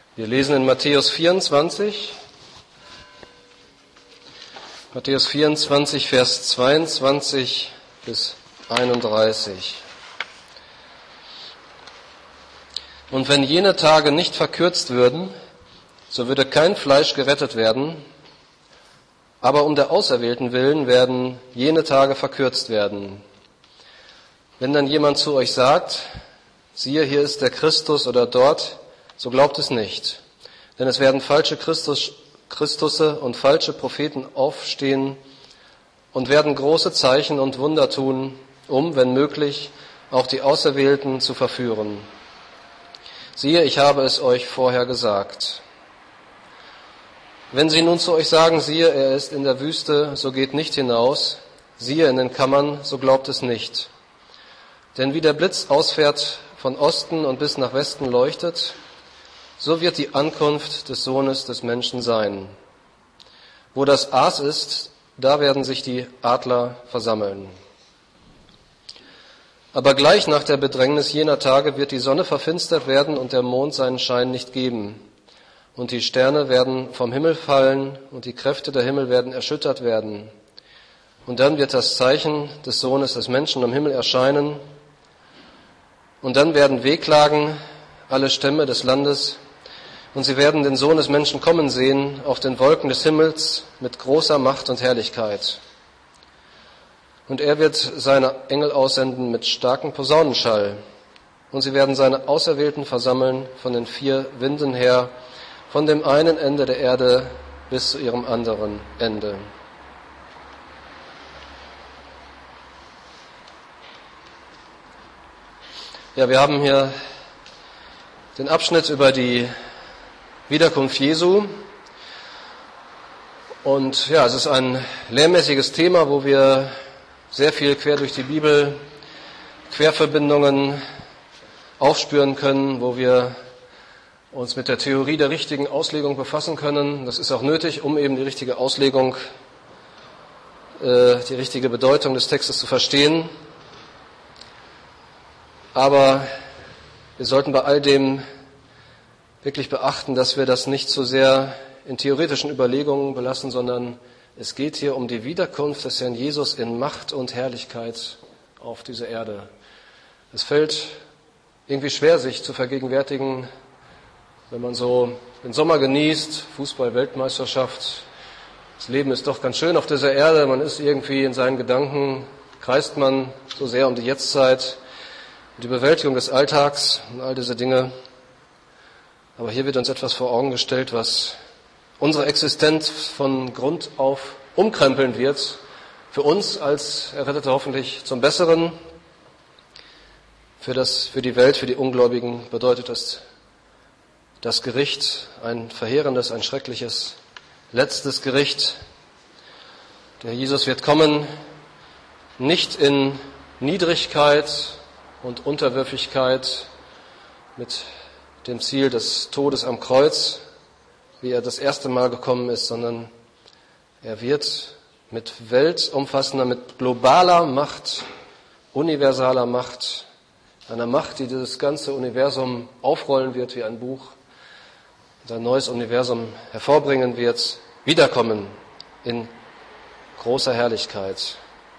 Wir lesen in Matthäus 24, Vers 22 bis 31. Und wenn jene Tage nicht verkürzt würden, so würde kein Fleisch gerettet werden, aber um der Auserwählten willen werden jene Tage verkürzt werden. Wenn dann jemand zu euch sagt, siehe, hier ist der Christus oder dort, so glaubt es nicht. Denn es werden falsche Christusse und falsche Propheten aufstehen und werden große Zeichen und Wunder tun, um, wenn möglich, auch die Auserwählten zu verführen. Siehe, ich habe es euch vorher gesagt. Wenn sie nun zu euch sagen, siehe, er ist in der Wüste, so geht nicht hinaus, siehe, in den Kammern, so glaubt es nicht. Denn wie der Blitz ausfährt von Osten und bis nach Westen leuchtet, so wird die Ankunft des Sohnes des Menschen sein. Wo das Aas ist, da werden sich die Adler versammeln. Aber gleich nach der Bedrängnis jener Tage wird die Sonne verfinstert werden und der Mond seinen Schein nicht geben. Und die Sterne werden vom Himmel fallen und die Kräfte der Himmel werden erschüttert werden. Und dann wird das Zeichen des Sohnes des Menschen am Himmel erscheinen. Und dann werden wehklagen alle Stämme des Landes. Und sie werden den Sohn des Menschen kommen sehen auf den Wolken des Himmels mit großer Macht und Herrlichkeit. Und er wird seine Engel aussenden mit starkem Posaunenschall. Und sie werden seine Auserwählten versammeln von den 4 Winden her, von dem einen Ende der Erde bis zu ihrem anderen Ende. Ja, wir haben hier den Abschnitt über die Wiederkunft Jesu. Und ja, es ist ein lehrmäßiges Thema, wo wir sehr viel quer durch die Bibel, Querverbindungen aufspüren können, wo wir uns mit der Theorie der richtigen Auslegung befassen können. Das ist auch nötig, um eben die richtige Auslegung, die richtige Bedeutung des Textes zu verstehen. Aber wir sollten bei all dem wirklich beachten, dass wir das nicht so sehr in theoretischen Überlegungen belassen, sondern es geht hier um die Wiederkunft des Herrn Jesus in Macht und Herrlichkeit auf diese Erde. Es fällt irgendwie schwer, sich zu vergegenwärtigen, wenn man so den Sommer genießt, Fußball-Weltmeisterschaft. Das Leben ist doch ganz schön auf dieser Erde. Man ist irgendwie in seinen Gedanken, kreist man so sehr um die Jetztzeit, die Bewältigung des Alltags und all diese Dinge. Aber hier wird uns etwas vor Augen gestellt, was unsere Existenz von Grund auf umkrempeln wird. Für uns als Errettete hoffentlich zum Besseren. Für die Welt, für die Ungläubigen bedeutet das Gericht ein verheerendes, ein schreckliches, letztes Gericht. Der Jesus wird kommen, nicht in Niedrigkeit und Unterwürfigkeit mit dem Ziel des Todes am Kreuz, wie er das erste Mal gekommen ist, sondern er wird mit weltumfassender, mit globaler Macht, universaler Macht, einer Macht, die dieses ganze Universum aufrollen wird wie ein Buch, und ein neues Universum hervorbringen wird, wiederkommen in großer Herrlichkeit.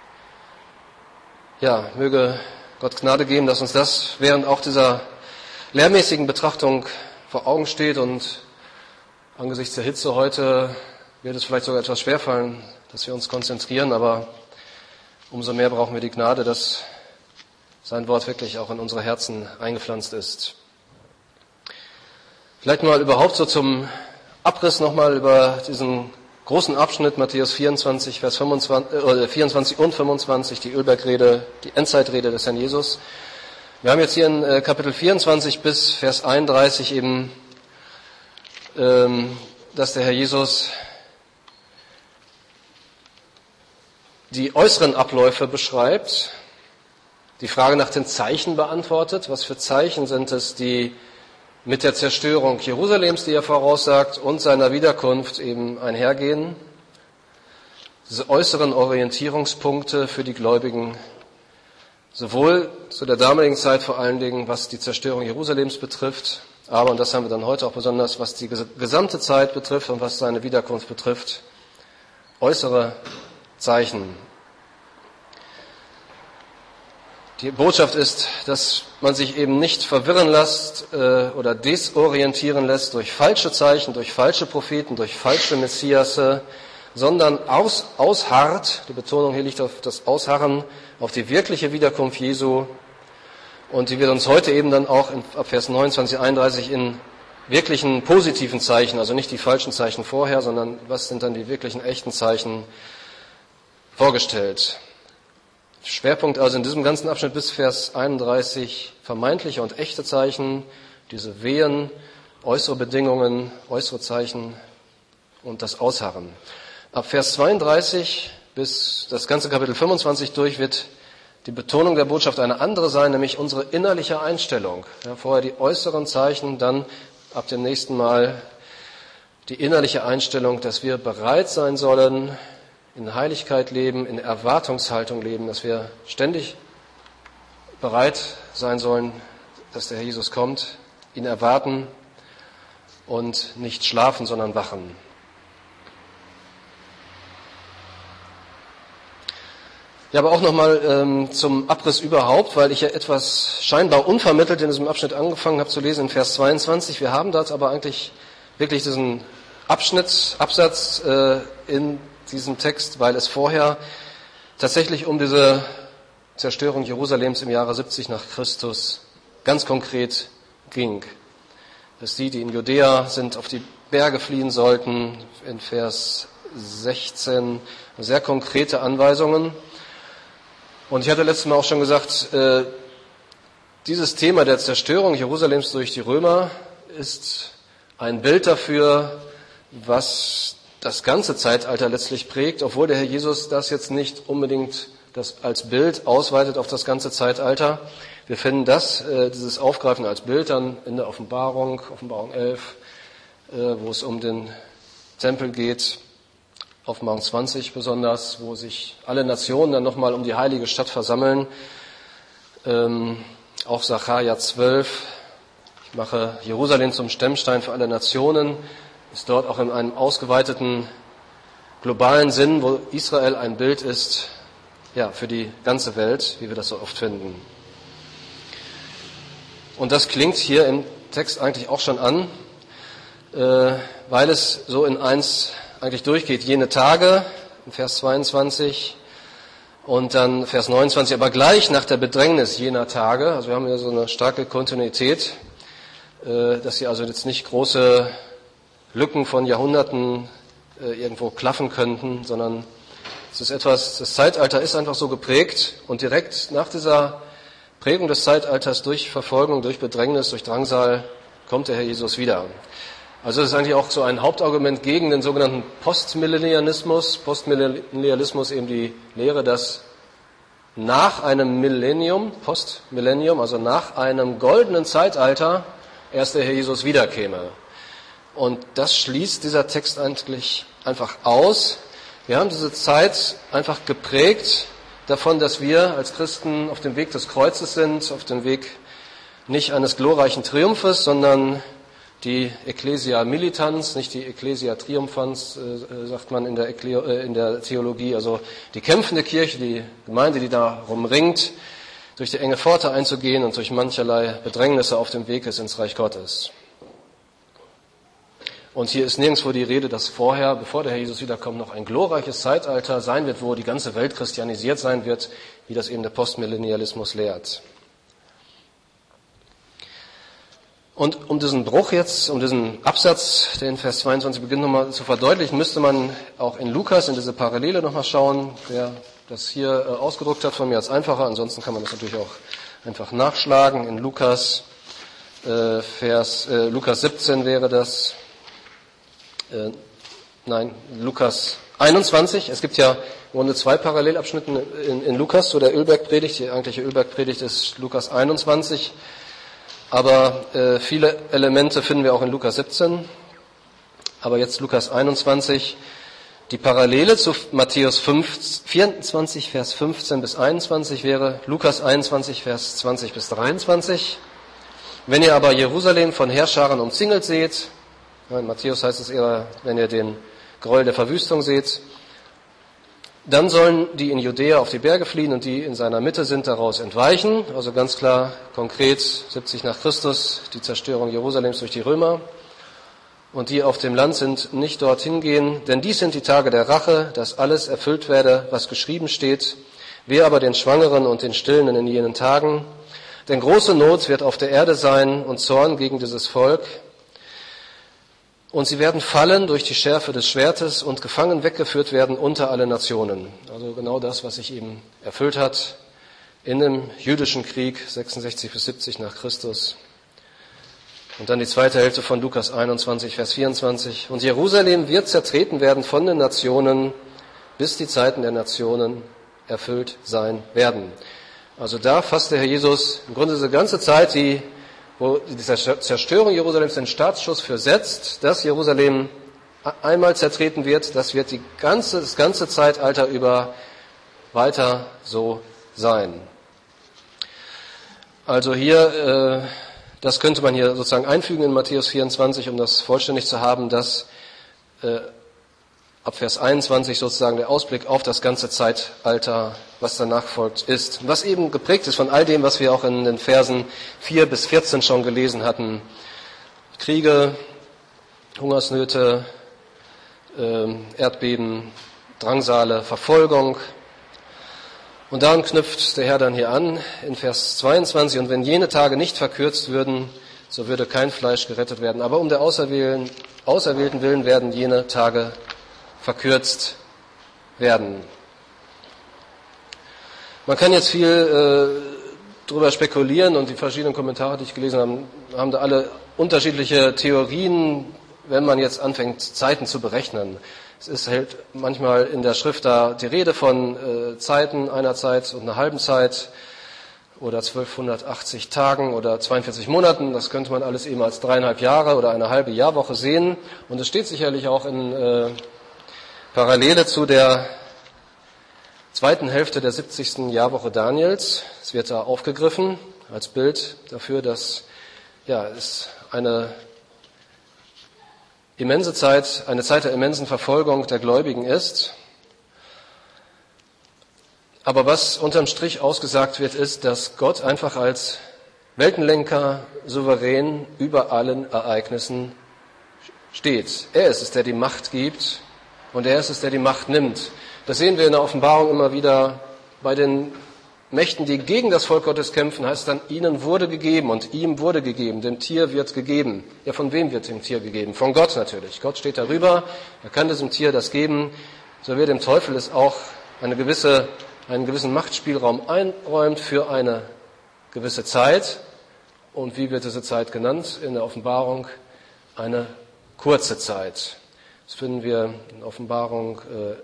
Ja, möge Gott Gnade geben, dass uns das während auch dieser lehrmäßigen Betrachtung vor Augen steht, und angesichts der Hitze heute wird es vielleicht sogar etwas schwerfallen, dass wir uns konzentrieren, aber umso mehr brauchen wir die Gnade, dass sein Wort wirklich auch in unsere Herzen eingepflanzt ist. Vielleicht mal überhaupt so zum Abriss nochmal über diesen großen Abschnitt, Matthäus 24, Vers 24 und 25, die Ölbergrede, die Endzeitrede des Herrn Jesus. Wir haben jetzt hier in Kapitel 24 bis Vers 31 eben, dass der Herr Jesus die äußeren Abläufe beschreibt, die Frage nach den Zeichen beantwortet. Was für Zeichen sind es, die mit der Zerstörung Jerusalems, die er voraussagt, und seiner Wiederkunft eben einhergehen? Diese äußeren Orientierungspunkte für die Gläubigen, sowohl zu der damaligen Zeit vor allen Dingen, was die Zerstörung Jerusalems betrifft, aber, und das haben wir dann heute auch besonders, was die gesamte Zeit betrifft und was seine Wiederkunft betrifft, äußere Zeichen. Die Botschaft ist, dass man sich eben nicht verwirren lässt oder desorientieren lässt durch falsche Zeichen, durch falsche Propheten, durch falsche Messiasse, sondern ausharrt, die Betonung hier liegt auf das Ausharren, auf die wirkliche Wiederkunft Jesu. Und die wird uns heute eben dann auch ab Vers 29, 31 in wirklichen positiven Zeichen, also nicht die falschen Zeichen vorher, sondern was sind dann die wirklichen echten Zeichen vorgestellt. Schwerpunkt also in diesem ganzen Abschnitt bis Vers 31 vermeintliche und echte Zeichen, diese Wehen, äußere Bedingungen, äußere Zeichen und das Ausharren. Ab Vers 32 bis das ganze Kapitel 25 durch wird die Betonung der Botschaft eine andere sein, nämlich unsere innerliche Einstellung. Ja, vorher die äußeren Zeichen, dann ab dem nächsten Mal die innerliche Einstellung, dass wir bereit sein sollen, in Heiligkeit leben, in Erwartungshaltung leben, dass wir ständig bereit sein sollen, dass der Herr Jesus kommt, ihn erwarten und nicht schlafen, sondern wachen. Ja, aber auch nochmal zum Abriss überhaupt, weil ich ja etwas scheinbar unvermittelt in diesem Abschnitt angefangen habe zu lesen in Vers 22. Wir haben dort aber eigentlich wirklich diesen Absatz in diesem Text, weil es vorher tatsächlich um diese Zerstörung Jerusalems im Jahre 70 nach Christus ganz konkret ging. Dass die in Judäa sind, auf die Berge fliehen sollten, in Vers 16 sehr konkrete Anweisungen. Und ich hatte letztes Mal auch schon gesagt, dieses Thema der Zerstörung Jerusalems durch die Römer ist ein Bild dafür, was das ganze Zeitalter letztlich prägt, obwohl der Herr Jesus das jetzt nicht unbedingt das als Bild ausweitet auf das ganze Zeitalter. Wir finden dieses Aufgreifen als Bild dann in der Offenbarung 11, wo es um den Tempel geht, Offenbarung 20 besonders, wo sich alle Nationen dann nochmal um die heilige Stadt versammeln. Auch Sacharja 12, ich mache Jerusalem zum Stemmstein für alle Nationen, ist dort auch in einem ausgeweiteten globalen Sinn, wo Israel ein Bild ist, ja, für die ganze Welt, wie wir das so oft finden. Und das klingt hier im Text eigentlich auch schon an, weil es so in eins eigentlich durchgeht. Jene Tage, in Vers 22 und dann Vers 29, aber gleich nach der Bedrängnis jener Tage, also wir haben hier so eine starke Kontinuität, dass hier also jetzt nicht große Lücken von Jahrhunderten irgendwo klaffen könnten, sondern es ist etwas, das Zeitalter ist einfach so geprägt und direkt nach dieser Prägung des Zeitalters durch Verfolgung, durch Bedrängnis, durch Drangsal kommt der Herr Jesus wieder. Also das ist eigentlich auch so ein Hauptargument gegen den sogenannten Postmillennialismus. Postmillennialismus eben die Lehre, dass nach einem Millennium, Postmillennium, also nach einem goldenen Zeitalter erst der Herr Jesus wiederkäme. Und das schließt dieser Text eigentlich einfach aus. Wir haben diese Zeit einfach geprägt davon, dass wir als Christen auf dem Weg des Kreuzes sind, auf dem Weg nicht eines glorreichen Triumphes, sondern die Ecclesia Militans, nicht die Ecclesia Triumphans, sagt man in der Theologie, also die kämpfende Kirche, die Gemeinde, die darum ringt, durch die enge Pforte einzugehen und durch mancherlei Bedrängnisse auf dem Weg ist ins Reich Gottes. Und hier ist nirgendwo die Rede, dass vorher, bevor der Herr Jesus wiederkommt, noch ein glorreiches Zeitalter sein wird, wo die ganze Welt christianisiert sein wird, wie das eben der Postmillennialismus lehrt. Und um diesen Bruch jetzt, um diesen Absatz, der in Vers 22 beginnt, nochmal zu verdeutlichen, müsste man auch in Lukas, in diese Parallele nochmal schauen. Wer das hier ausgedruckt hat, von mir als einfacher. Ansonsten kann man das natürlich auch einfach nachschlagen. In Lukas, Lukas 17 wäre das. Lukas 21. Es gibt ja im Grunde zwei Parallelabschnitte in Lukas zu der Ölbergpredigt. Die eigentliche Ölbergpredigt ist Lukas 21. Aber viele Elemente finden wir auch in Lukas 17. Aber jetzt Lukas 21. Die Parallele zu Matthäus 24, Vers 15 bis 21 wäre Lukas 21, Vers 20 bis 23. Wenn ihr aber Jerusalem von Heerscharen umzingelt seht, in Matthäus heißt es eher, wenn ihr den Gräuel der Verwüstung seht, dann sollen die in Judäa auf die Berge fliehen und die in seiner Mitte sind, daraus entweichen. Also ganz klar, konkret 70 nach Christus, die Zerstörung Jerusalems durch die Römer. Und die auf dem Land sind, nicht dorthin gehen, denn dies sind die Tage der Rache, dass alles erfüllt werde, was geschrieben steht. Wehe aber den Schwangeren und den Stillenden in jenen Tagen. Denn große Not wird auf der Erde sein und Zorn gegen dieses Volk. Und sie werden fallen durch die Schärfe des Schwertes und gefangen weggeführt werden unter alle Nationen. Also genau das, was sich eben erfüllt hat in dem jüdischen Krieg 66 bis 70 nach Christus. Und dann die zweite Hälfte von Lukas 21, Vers 24. Und Jerusalem wird zertreten werden von den Nationen, bis die Zeiten der Nationen erfüllt sein werden. Also da fasst der Herr Jesus im Grunde diese ganze Zeit, wo die Zerstörung Jerusalems den Startschuss für setzt, dass Jerusalem einmal zertreten wird, das wird das ganze Zeitalter über weiter so sein. Also hier, das könnte man hier sozusagen einfügen in Matthäus 24, um das vollständig zu haben, dass ab Vers 21 sozusagen der Ausblick auf das ganze Zeitalter, was danach folgt, ist. Was eben geprägt ist von all dem, was wir auch in den Versen 4 bis 14 schon gelesen hatten. Kriege, Hungersnöte, Erdbeben, Drangsale, Verfolgung. Und daran knüpft der Herr dann hier an in Vers 22. Und wenn jene Tage nicht verkürzt würden, so würde kein Fleisch gerettet werden. Aber um der Auserwählten willen werden jene Tage verkürzt werden. Man kann jetzt viel darüber spekulieren und die verschiedenen Kommentare, die ich gelesen habe, haben da alle unterschiedliche Theorien, wenn man jetzt anfängt, Zeiten zu berechnen. Es ist halt manchmal in der Schrift da die Rede von Zeiten, einer Zeit und einer halben Zeit oder 1280 Tagen oder 42 Monaten. Das könnte man alles eben als 3,5 Jahre oder eine halbe Jahrwoche sehen. Und es steht sicherlich auch in Parallele zu der zweiten Hälfte der 70. Jahrwoche Daniels. Es wird da aufgegriffen als Bild dafür, dass es eine immense Zeit, eine Zeit der immensen Verfolgung der Gläubigen ist. Aber was unterm Strich ausgesagt wird, ist, dass Gott einfach als Weltenlenker souverän über allen Ereignissen steht. Er ist es, der die Macht gibt. Und er ist es, der die Macht nimmt. Das sehen wir in der Offenbarung immer wieder bei den Mächten, die gegen das Volk Gottes kämpfen, heißt dann, ihnen wurde gegeben und ihm wurde gegeben, dem Tier wird gegeben. Ja, von wem wird dem Tier gegeben? Von Gott natürlich. Gott steht darüber, er kann diesem Tier das geben. So wird dem Teufel es auch einen gewissen Machtspielraum einräumt für eine gewisse Zeit. Und wie wird diese Zeit genannt in der Offenbarung? Eine kurze Zeit. Das finden wir in Offenbarung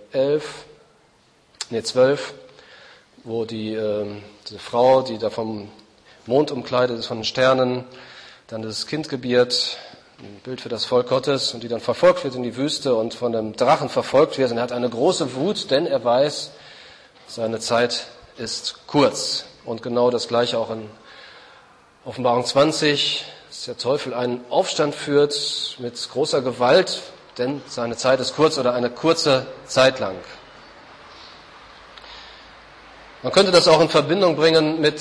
12, wo diese Frau, die da vom Mond umkleidet ist, von den Sternen, dann das Kind gebiert, ein Bild für das Volk Gottes, und die dann verfolgt wird in die Wüste und von dem Drachen verfolgt wird. Und er hat eine große Wut, denn er weiß, seine Zeit ist kurz. Und genau das Gleiche auch in Offenbarung 20, dass der Teufel einen Aufstand führt mit großer Gewalt, denn seine Zeit ist kurz oder eine kurze Zeit lang. Man könnte das auch in Verbindung bringen mit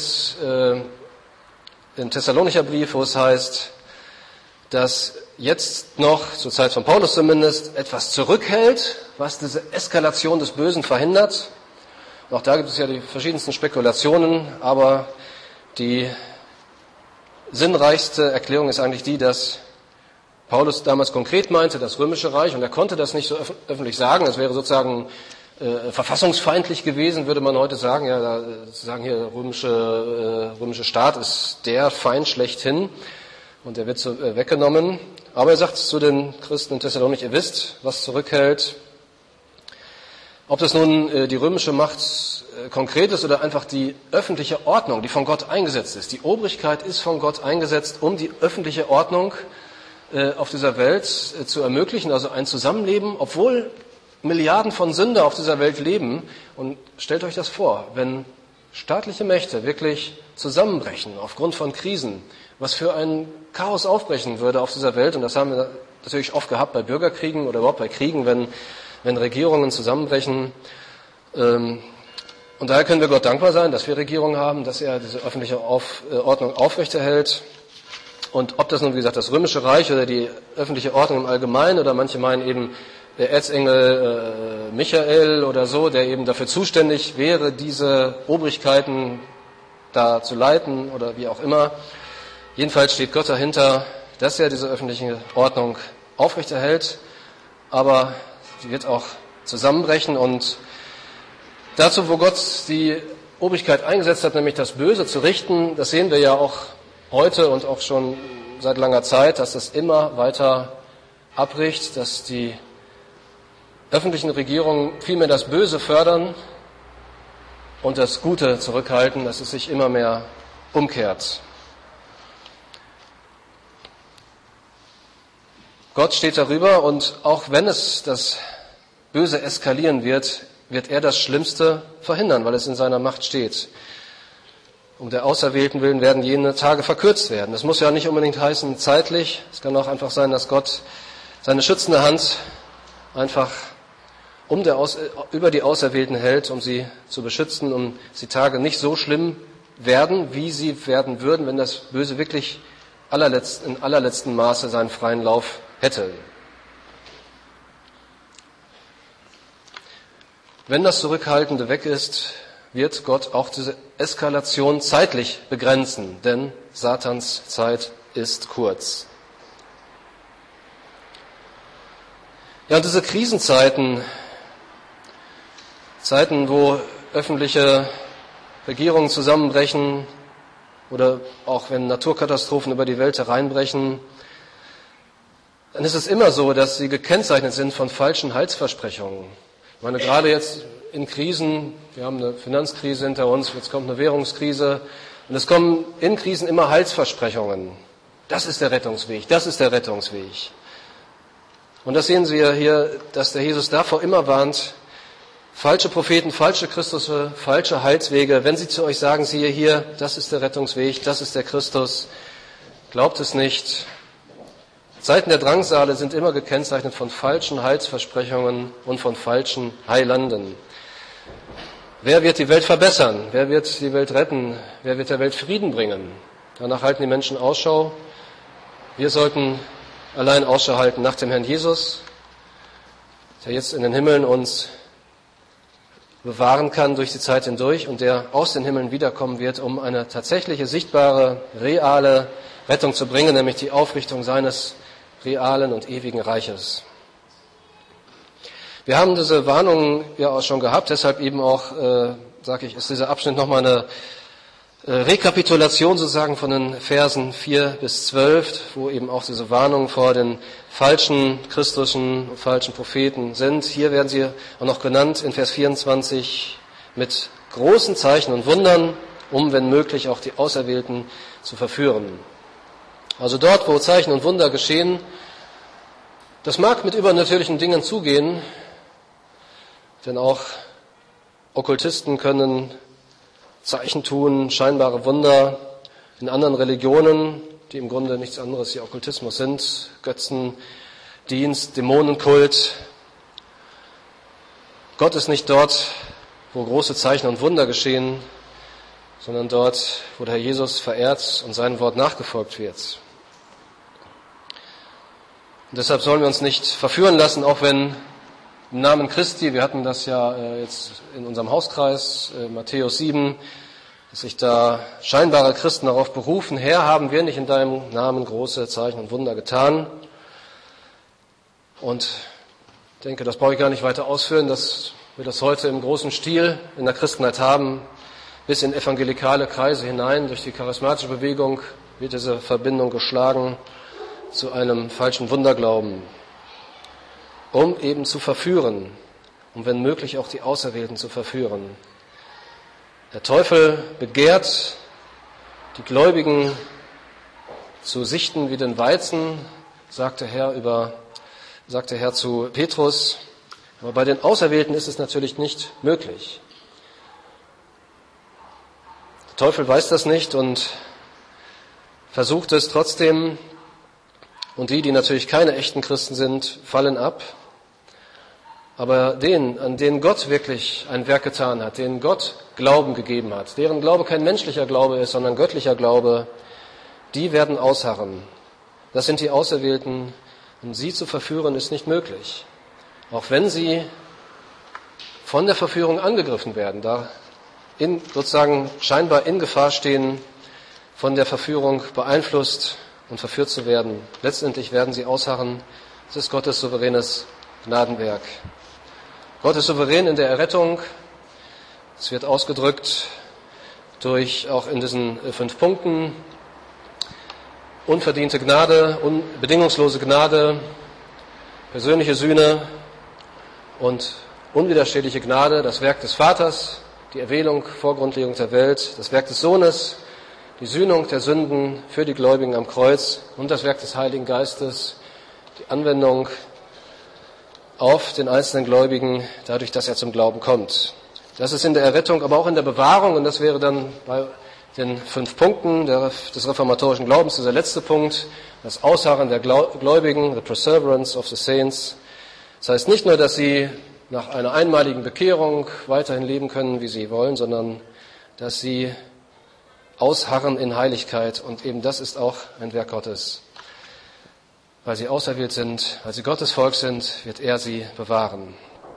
dem Thessalonicher Brief, wo es heißt, dass jetzt noch, zur Zeit von Paulus zumindest, etwas zurückhält, was diese Eskalation des Bösen verhindert. Auch da gibt es ja die verschiedensten Spekulationen, aber die sinnreichste Erklärung ist eigentlich die, dass Paulus damals konkret meinte, das Römische Reich, und er konnte das nicht so öffentlich sagen, das wäre sozusagen verfassungsfeindlich gewesen, würde man heute sagen. Ja, sagen hier, der römische Staat ist der Feind schlechthin und der wird so weggenommen. Aber er sagt zu den Christen in Thessalonich, ihr wisst, was zurückhält. Ob das nun die römische Macht konkret ist oder einfach die öffentliche Ordnung, die von Gott eingesetzt ist. Die Obrigkeit ist von Gott eingesetzt, um die öffentliche Ordnung auf dieser Welt zu ermöglichen, also ein Zusammenleben, obwohl Milliarden von Sünder auf dieser Welt leben. Und stellt euch das vor, wenn staatliche Mächte wirklich zusammenbrechen aufgrund von Krisen, was für ein Chaos aufbrechen würde auf dieser Welt. Und das haben wir natürlich oft gehabt bei Bürgerkriegen oder überhaupt bei Kriegen, wenn Regierungen zusammenbrechen. Und daher können wir Gott dankbar sein, dass wir Regierungen haben, dass er diese öffentliche Ordnung aufrechterhält. Und ob das nun, wie gesagt, das Römische Reich oder die öffentliche Ordnung im Allgemeinen oder manche meinen eben der Erzengel Michael oder so, der eben dafür zuständig wäre, diese Obrigkeiten da zu leiten oder wie auch immer. Jedenfalls steht Gott dahinter, dass er diese öffentliche Ordnung aufrechterhält, aber sie wird auch zusammenbrechen. Und dazu, wo Gott die Obrigkeit eingesetzt hat, nämlich das Böse zu richten, das sehen wir ja auch heute und auch schon seit langer Zeit, dass das immer weiter abbricht, dass die öffentlichen Regierungen vielmehr das Böse fördern und das Gute zurückhalten, dass es sich immer mehr umkehrt. Gott steht darüber und auch wenn es das Böse eskalieren wird, wird er das Schlimmste verhindern, weil es in seiner Macht steht. Um der Auserwählten willen werden jene Tage verkürzt werden. Das muss ja nicht unbedingt heißen zeitlich. Es kann auch einfach sein, dass Gott seine schützende Hand einfach über die Auserwählten hält, um sie zu beschützen, um die Tage nicht so schlimm werden, wie sie werden würden, wenn das Böse wirklich in allerletztem Maße seinen freien Lauf hätte. Wenn das Zurückhaltende weg ist, wird Gott auch diese Eskalation zeitlich begrenzen, denn Satans Zeit ist kurz. Ja, und diese Krisenzeiten, Zeiten, wo öffentliche Regierungen zusammenbrechen oder auch wenn Naturkatastrophen über die Welt hereinbrechen, dann ist es immer so, dass sie gekennzeichnet sind von falschen Heilsversprechungen. Ich meine, gerade jetzt in Krisen, wir haben eine Finanzkrise hinter uns, jetzt kommt eine Währungskrise und es kommen in Krisen immer Heilsversprechungen. Das ist der Rettungsweg, das ist der Rettungsweg. Und das sehen Sie ja hier, dass der Jesus davor immer warnt, falsche Propheten, falsche Christusse, falsche Heilswege, wenn sie zu euch sagen, siehe hier, das ist der Rettungsweg, das ist der Christus, glaubt es nicht. Zeiten der Drangsale sind immer gekennzeichnet von falschen Heilsversprechungen und von falschen Heilanden. Wer wird die Welt verbessern? Wer wird die Welt retten? Wer wird der Welt Frieden bringen? Danach halten die Menschen Ausschau. Wir sollten allein Ausschau halten nach dem Herrn Jesus, der jetzt in den Himmeln uns bewahren kann durch die Zeit hindurch und der aus den Himmeln wiederkommen wird, um eine tatsächliche, sichtbare, reale Rettung zu bringen, nämlich die Aufrichtung seines realen und ewigen Reiches. Wir haben diese Warnungen ja auch schon gehabt, deshalb eben auch, ist dieser Abschnitt nochmal eine Rekapitulation sozusagen von den Versen 4 bis 12, wo eben auch diese Warnungen vor den falschen christlichen, falschen Propheten sind. Hier werden sie auch noch genannt in Vers 24 mit großen Zeichen und Wundern, um, wenn möglich, auch die Auserwählten zu verführen. Also dort, wo Zeichen und Wunder geschehen, das mag mit übernatürlichen Dingen zugehen, denn auch Okkultisten können Zeichen tun, scheinbare Wunder in anderen Religionen, die im Grunde nichts anderes wie Okkultismus sind, Götzendienst, Dämonenkult. Gott ist nicht dort, wo große Zeichen und Wunder geschehen, sondern dort, wo der Herr Jesus verehrt und seinem Wort nachgefolgt wird. Und deshalb sollen wir uns nicht verführen lassen, auch wenn im Namen Christi, wir hatten das ja jetzt in unserem Hauskreis, Matthäus 7, dass sich da scheinbare Christen darauf berufen, Herr, haben wir nicht in deinem Namen große Zeichen und Wunder getan? Und ich denke, das brauche ich gar nicht weiter ausführen, dass wir das heute im großen Stil in der Christenheit haben, bis in evangelikale Kreise hinein. Durch die charismatische Bewegung wird diese Verbindung geschlagen zu einem falschen Wunderglauben, um eben zu verführen, um wenn möglich auch die Auserwählten zu verführen. Der Teufel begehrt, die Gläubigen zu sichten wie den Weizen, sagt der Herr zu Petrus. Aber bei den Auserwählten ist es natürlich nicht möglich. Der Teufel weiß das nicht und versucht es trotzdem, und die natürlich keine echten Christen sind, fallen ab. Aber denen, an denen Gott wirklich ein Werk getan hat, denen Gott Glauben gegeben hat, deren Glaube kein menschlicher Glaube ist, sondern göttlicher Glaube, die werden ausharren. Das sind die Auserwählten, und sie zu verführen ist nicht möglich. Auch wenn sie von der Verführung angegriffen werden, da sozusagen scheinbar in Gefahr stehen, von der Verführung beeinflusst und verführt zu werden. Letztendlich werden sie ausharren. Es ist Gottes souveränes Gnadenwerk. Gott ist souverän in der Errettung. Es wird ausgedrückt durch auch in diesen 5 Punkten unverdiente Gnade, bedingungslose Gnade, persönliche Sühne und unwiderstehliche Gnade, das Werk des Vaters, die Erwählung vor Grundlegung der Welt, das Werk des Sohnes, die Sühnung der Sünden für die Gläubigen am Kreuz und das Werk des Heiligen Geistes, die Anwendung auf den einzelnen Gläubigen, dadurch, dass er zum Glauben kommt. Das ist in der Errettung, aber auch in der Bewahrung, und das wäre dann bei den 5 Punkten des reformatorischen Glaubens dieser letzte Punkt, das Ausharren der Gläubigen, the perseverance of the saints. Das heißt nicht nur, dass sie nach einer einmaligen Bekehrung weiterhin leben können, wie sie wollen, sondern dass sie ausharren in Heiligkeit, und eben das ist auch ein Werk Gottes. Weil sie auserwählt sind, weil sie Gottes Volk sind, wird er sie bewahren.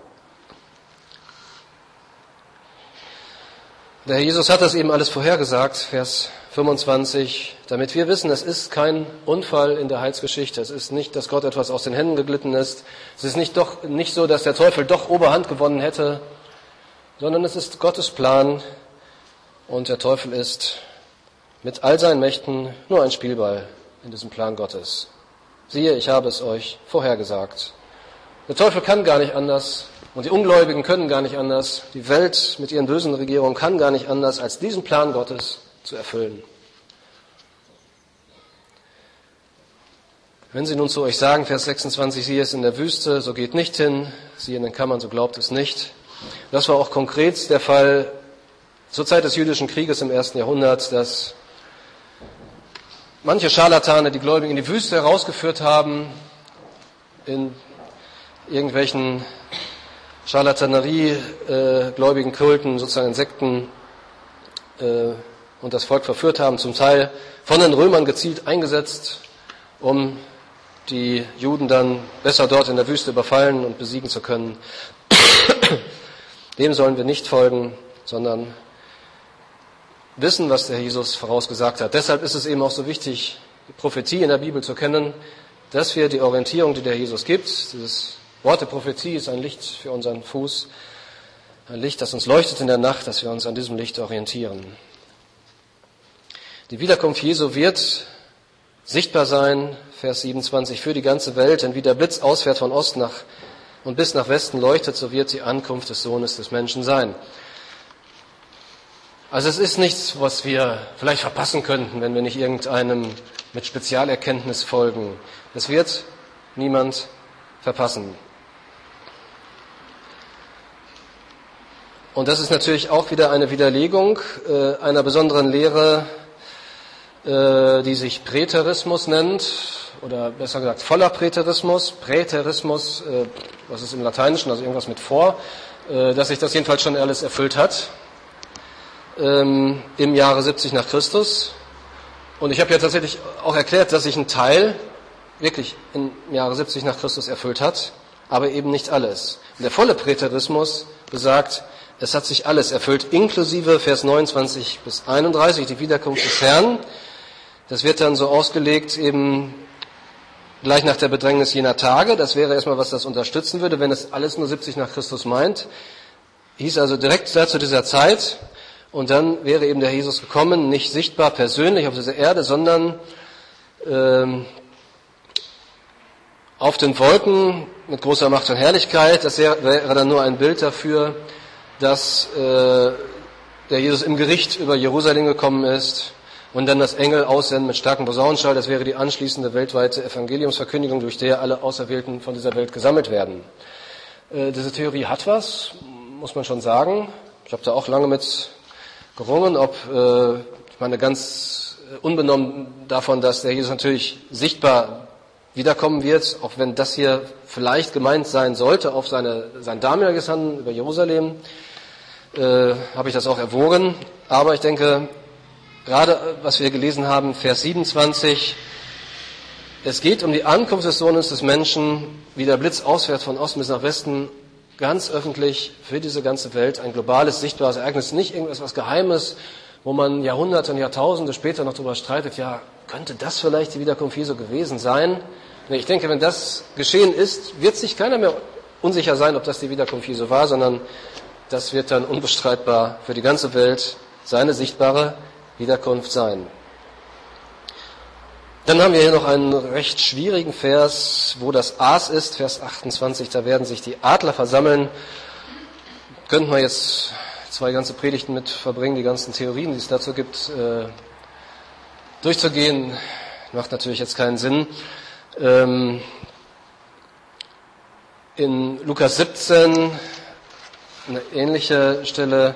Der Herr Jesus hat das eben alles vorhergesagt, Vers 25, damit wir wissen, es ist kein Unfall in der Heilsgeschichte. Es ist nicht, dass Gott etwas aus den Händen geglitten ist. Es ist nicht so, dass der Teufel doch Oberhand gewonnen hätte, sondern es ist Gottes Plan, und der Teufel ist mit all seinen Mächten nur ein Spielball in diesem Plan Gottes. Siehe, ich habe es euch vorhergesagt. Der Teufel kann gar nicht anders, und die Ungläubigen können gar nicht anders. Die Welt mit ihren bösen Regierungen kann gar nicht anders, als diesen Plan Gottes zu erfüllen. Wenn sie nun zu euch sagen, Vers 26, siehe es in der Wüste, so geht nicht hin, siehe in den Kammern, so glaubt es nicht. Das war auch konkret der Fall zur Zeit des jüdischen Krieges im 1. Jahrhundert, dass manche Scharlatane die Gläubigen in die Wüste herausgeführt haben, in irgendwelchen Scharlatanerie-gläubigen Kulten, sozusagen Sekten, und das Volk verführt haben, zum Teil von den Römern gezielt eingesetzt, um die Juden dann besser dort in der Wüste überfallen und besiegen zu können. Dem sollen wir nicht folgen, sondern wissen, was der Herr Jesus vorausgesagt hat. Deshalb ist es eben auch so wichtig, die Prophetie in der Bibel zu kennen, dass wir die Orientierung, die der Herr Jesus gibt, dieses Wort der Prophetie ist ein Licht für unseren Fuß, ein Licht, das uns leuchtet in der Nacht, dass wir uns an diesem Licht orientieren. Die Wiederkunft Jesu wird sichtbar sein, Vers 27, für die ganze Welt, denn wie der Blitz ausfährt von Ost und bis nach Westen leuchtet, so wird die Ankunft des Sohnes des Menschen sein. Also es ist nichts, was wir vielleicht verpassen könnten, wenn wir nicht irgendeinem mit Spezialerkenntnis folgen. Das wird niemand verpassen. Und das ist natürlich auch wieder eine Widerlegung einer besonderen Lehre, die sich Präterismus nennt, oder besser gesagt voller Präterismus. Präterismus, was ist im Lateinischen, also irgendwas mit vor, dass sich das jedenfalls schon alles erfüllt hat im Jahre 70 nach Christus. Und ich habe ja tatsächlich auch erklärt, dass sich ein Teil wirklich im Jahre 70 nach Christus erfüllt hat, aber eben nicht alles. Und der volle Präterismus besagt, es hat sich alles erfüllt, inklusive Vers 29 bis 31, die Wiederkunft des Herrn. Das wird dann so ausgelegt, eben gleich nach der Bedrängnis jener Tage. Das wäre erstmal, was das unterstützen würde, wenn es alles nur 70 nach Christus meint. Hieß also direkt da zu dieser Zeit. Und dann wäre eben der Jesus gekommen, nicht sichtbar persönlich auf dieser Erde, sondern auf den Wolken mit großer Macht und Herrlichkeit. Das wäre dann nur ein Bild dafür, dass der Jesus im Gericht über Jerusalem gekommen ist und dann das Engel aussenden mit starkem Posaunenschall. Das wäre die anschließende weltweite Evangeliumsverkündigung, durch der alle Auserwählten von dieser Welt gesammelt werden. Diese Theorie hat was, muss man schon sagen. Ich habe da auch lange mit gerungen, ob ich meine ganz unbenommen davon, dass der Jesus natürlich sichtbar wiederkommen wird, auch wenn das hier vielleicht gemeint sein sollte auf sein damaliges Handeln über Jerusalem, habe ich das auch erwogen. Aber ich denke, gerade was wir gelesen haben, Vers 27, es geht um die Ankunft des Sohnes des Menschen, wie der Blitz ausfährt von Osten bis nach Westen, ganz öffentlich für diese ganze Welt, ein globales, sichtbares Ereignis, nicht irgendwas was Geheimes, wo man Jahrhunderte und Jahrtausende später noch darüber streitet, ja, könnte das vielleicht die Wiederkunft Jesu gewesen sein? Nee, ich denke, wenn das geschehen ist, wird sich keiner mehr unsicher sein, ob das die Wiederkunft Jesu war, sondern das wird dann unbestreitbar für die ganze Welt seine sichtbare Wiederkunft sein. Dann haben wir hier noch einen recht schwierigen Vers, wo das Aas ist, Vers 28, da werden sich die Adler versammeln. Könnten wir jetzt 2 ganze Predigten mit verbringen, die ganzen Theorien, die es dazu gibt, durchzugehen, macht natürlich jetzt keinen Sinn. In Lukas 17, eine ähnliche Stelle,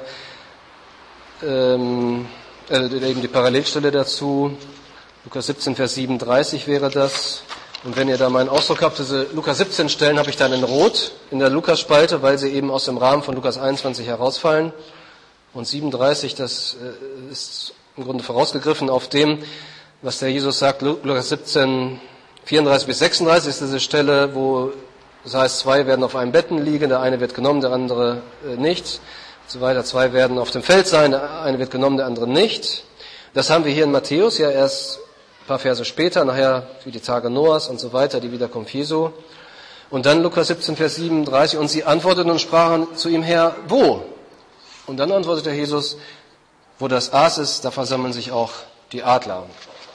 eben die Parallelstelle dazu, Lukas 17, Vers 37 wäre das. Und wenn ihr da mal einen Ausdruck habt, diese Lukas 17 Stellen habe ich dann in Rot in der Lukas-Spalte, weil sie eben aus dem Rahmen von Lukas 21 herausfallen. Und 37, das ist im Grunde vorausgegriffen auf dem, was der Jesus sagt. Lukas 17, 34 bis 36 ist diese Stelle, wo das heißt, 2 werden auf einem Betten liegen, der eine wird genommen, der andere nicht. Und so weiter. 2 werden auf dem Feld sein, der eine wird genommen, der andere nicht. Das haben wir hier in Matthäus ja erst ein paar Verse später, nachher wie die Tage Noahs und so weiter, die Wiederkunft Jesu. Und dann Lukas 17, Vers 37, und sie antworteten und sprachen zu ihm her, wo? Und dann antwortete Jesus, wo das Aas ist, da versammeln sich auch die Adler.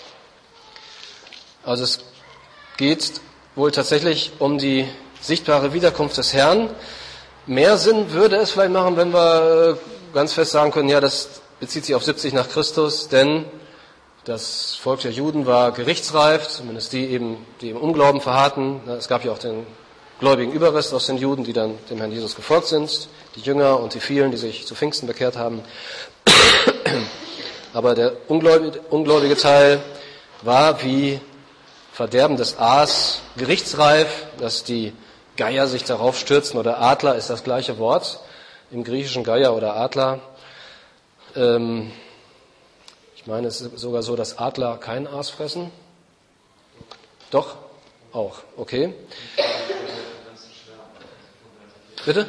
Also es geht wohl tatsächlich um die sichtbare Wiederkunft des Herrn. Mehr Sinn würde es vielleicht machen, wenn wir ganz fest sagen können, ja, das bezieht sich auf 70 nach Christus, denn das Volk der Juden war gerichtsreif, zumindest die im Unglauben verharrten. Es gab ja auch den gläubigen Überrest aus den Juden, die dann dem Herrn Jesus gefolgt sind, die Jünger und die vielen, die sich zu Pfingsten bekehrt haben. Aber der ungläubige Teil war wie verderbendes Aas gerichtsreif, dass die Geier sich darauf stürzen, oder Adler ist das gleiche Wort, im Griechischen Geier oder Adler. Ich meine, es ist sogar so, dass Adler kein Aas fressen. Doch? Auch. Okay. Bitte?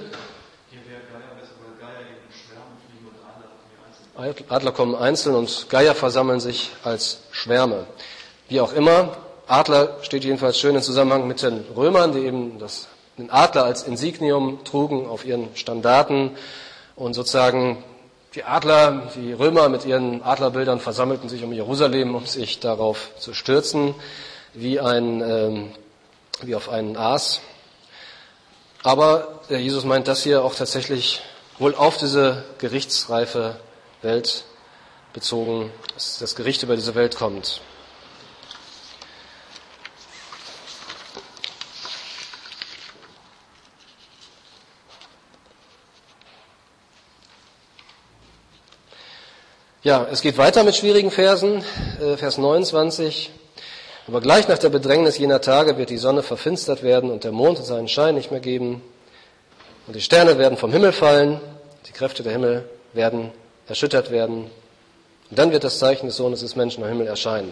Adler kommen einzeln und Geier versammeln sich als Schwärme. Wie auch immer, Adler steht jedenfalls schön im Zusammenhang mit den Römern, die eben den Adler als Insignium trugen auf ihren Standarten. Und sozusagen die Adler, die Römer mit ihren Adlerbildern versammelten sich um Jerusalem, um sich darauf zu stürzen, wie auf einen Aas. Aber der Jesus meint das hier auch tatsächlich wohl auf diese gerichtsreife Welt bezogen, dass das Gericht über diese Welt kommt. Ja, es geht weiter mit schwierigen Versen, Vers 29. Aber gleich nach der Bedrängnis jener Tage wird die Sonne verfinstert werden und der Mond seinen Schein nicht mehr geben. Und die Sterne werden vom Himmel fallen, die Kräfte der Himmel werden erschüttert werden. Und dann wird das Zeichen des Sohnes des Menschen am Himmel erscheinen.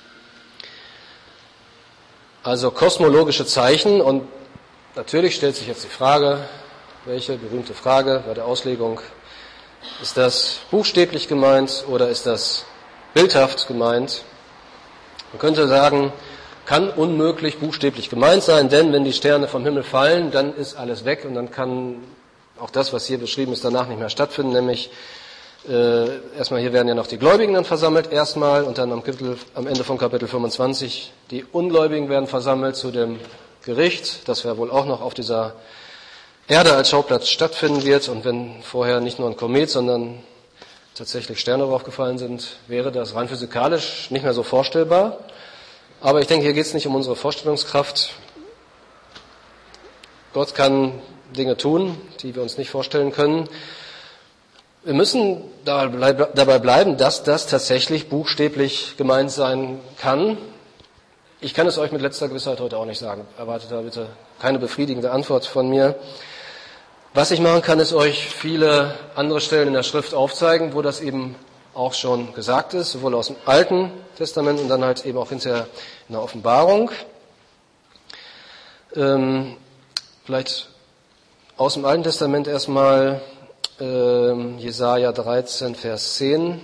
Also kosmologische Zeichen. Und natürlich stellt sich jetzt die Frage, welche berühmte Frage bei der Auslegung: Ist das buchstäblich gemeint oder ist das bildhaft gemeint? Man könnte sagen, kann unmöglich buchstäblich gemeint sein, denn wenn die Sterne vom Himmel fallen, dann ist alles weg und dann kann auch das, was hier beschrieben ist, danach nicht mehr stattfinden, nämlich erstmal hier werden ja noch die Gläubigen dann versammelt erstmal und dann am Ende von Kapitel 25 die Ungläubigen werden versammelt zu dem Gericht, das ja wohl auch noch auf dieser Erde als Schauplatz stattfinden wird. Und wenn vorher nicht nur ein Komet, sondern tatsächlich Sterne draufgefallen sind, wäre das rein physikalisch nicht mehr so vorstellbar. Aber ich denke, hier geht es nicht um unsere Vorstellungskraft. Gott kann Dinge tun, die wir uns nicht vorstellen können. Wir müssen dabei bleiben, dass das tatsächlich buchstäblich gemeint sein kann. Ich kann es euch mit letzter Gewissheit heute auch nicht sagen. Erwartet da bitte keine befriedigende Antwort von mir. Was ich machen kann, ist euch viele andere Stellen in der Schrift aufzeigen, wo das eben auch schon gesagt ist, sowohl aus dem Alten Testament und dann halt eben auch hinterher in der Offenbarung. Vielleicht aus dem Alten Testament erstmal Jesaja 13, Vers 10.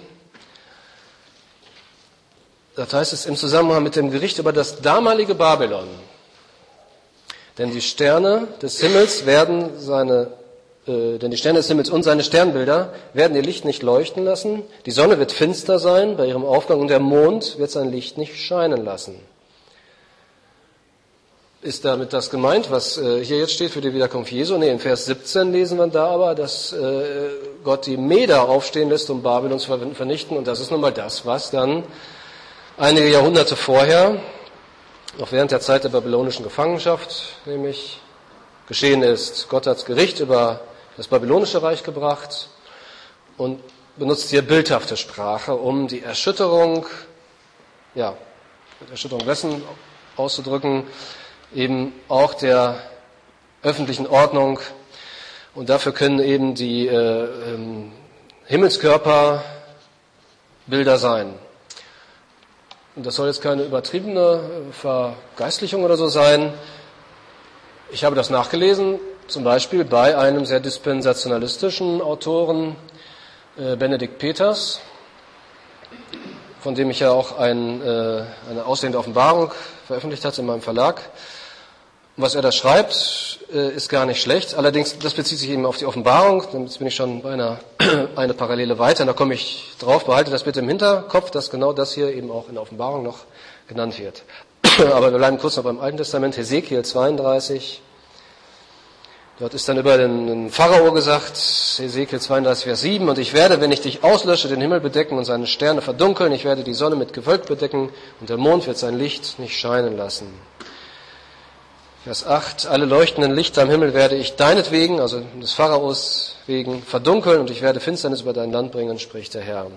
Das heißt es im Zusammenhang mit dem Gericht über das damalige Babylon. Denn die Sterne des Himmels und seine Sternbilder werden ihr Licht nicht leuchten lassen. Die Sonne wird finster sein bei ihrem Aufgang und der Mond wird sein Licht nicht scheinen lassen. Ist damit das gemeint, was hier jetzt steht für die Wiederkunft Jesu? Nee, in Vers 17 lesen wir da aber, dass Gott die Meder aufstehen lässt, um Babylon zu vernichten. Und das ist nun mal das, was dann einige Jahrhunderte vorher, noch während der Zeit der babylonischen Gefangenschaft, nämlich geschehen ist. Gott hat Gericht über das babylonische Reich gebracht und benutzt hier bildhafte Sprache, um die Erschütterung dessen auszudrücken, eben auch der öffentlichen Ordnung. Und dafür können eben die Himmelskörper Bilder sein. Und das soll jetzt keine übertriebene Vergeistlichung oder so sein. Ich habe das nachgelesen, zum Beispiel bei einem sehr dispensationalistischen Autoren, Benedikt Peters, von dem ich ja auch eine ausstehende Offenbarung veröffentlicht hatte in meinem Verlag. Was er da schreibt, ist gar nicht schlecht. Allerdings, das bezieht sich eben auf die Offenbarung. Jetzt bin ich schon bei eine Parallele weiter. Da komme ich drauf. Behalte das bitte im Hinterkopf, dass genau das hier eben auch in der Offenbarung noch genannt wird. Aber wir bleiben kurz noch beim Alten Testament. Hesekiel 32. Dort ist dann über den Pharao gesagt, Hesekiel 32, Vers 7, und ich werde, wenn ich dich auslösche, den Himmel bedecken und seine Sterne verdunkeln. Ich werde die Sonne mit Gewölk bedecken und der Mond wird sein Licht nicht scheinen lassen. Vers 8, alle leuchtenden Lichter am Himmel werde ich deinetwegen, also des Pharaos wegen, verdunkeln und ich werde Finsternis über dein Land bringen, spricht der Herr.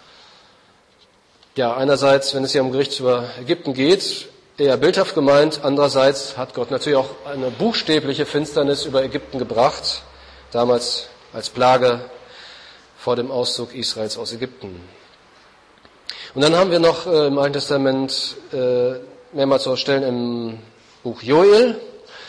Ja, einerseits, wenn es hier um Gericht über Ägypten geht, eher bildhaft gemeint, andererseits hat Gott natürlich auch eine buchstäbliche Finsternis über Ägypten gebracht, damals als Plage vor dem Auszug Israels aus Ägypten. Und dann haben wir noch im Alten Testament mehrmals so Stellen im Buch Joel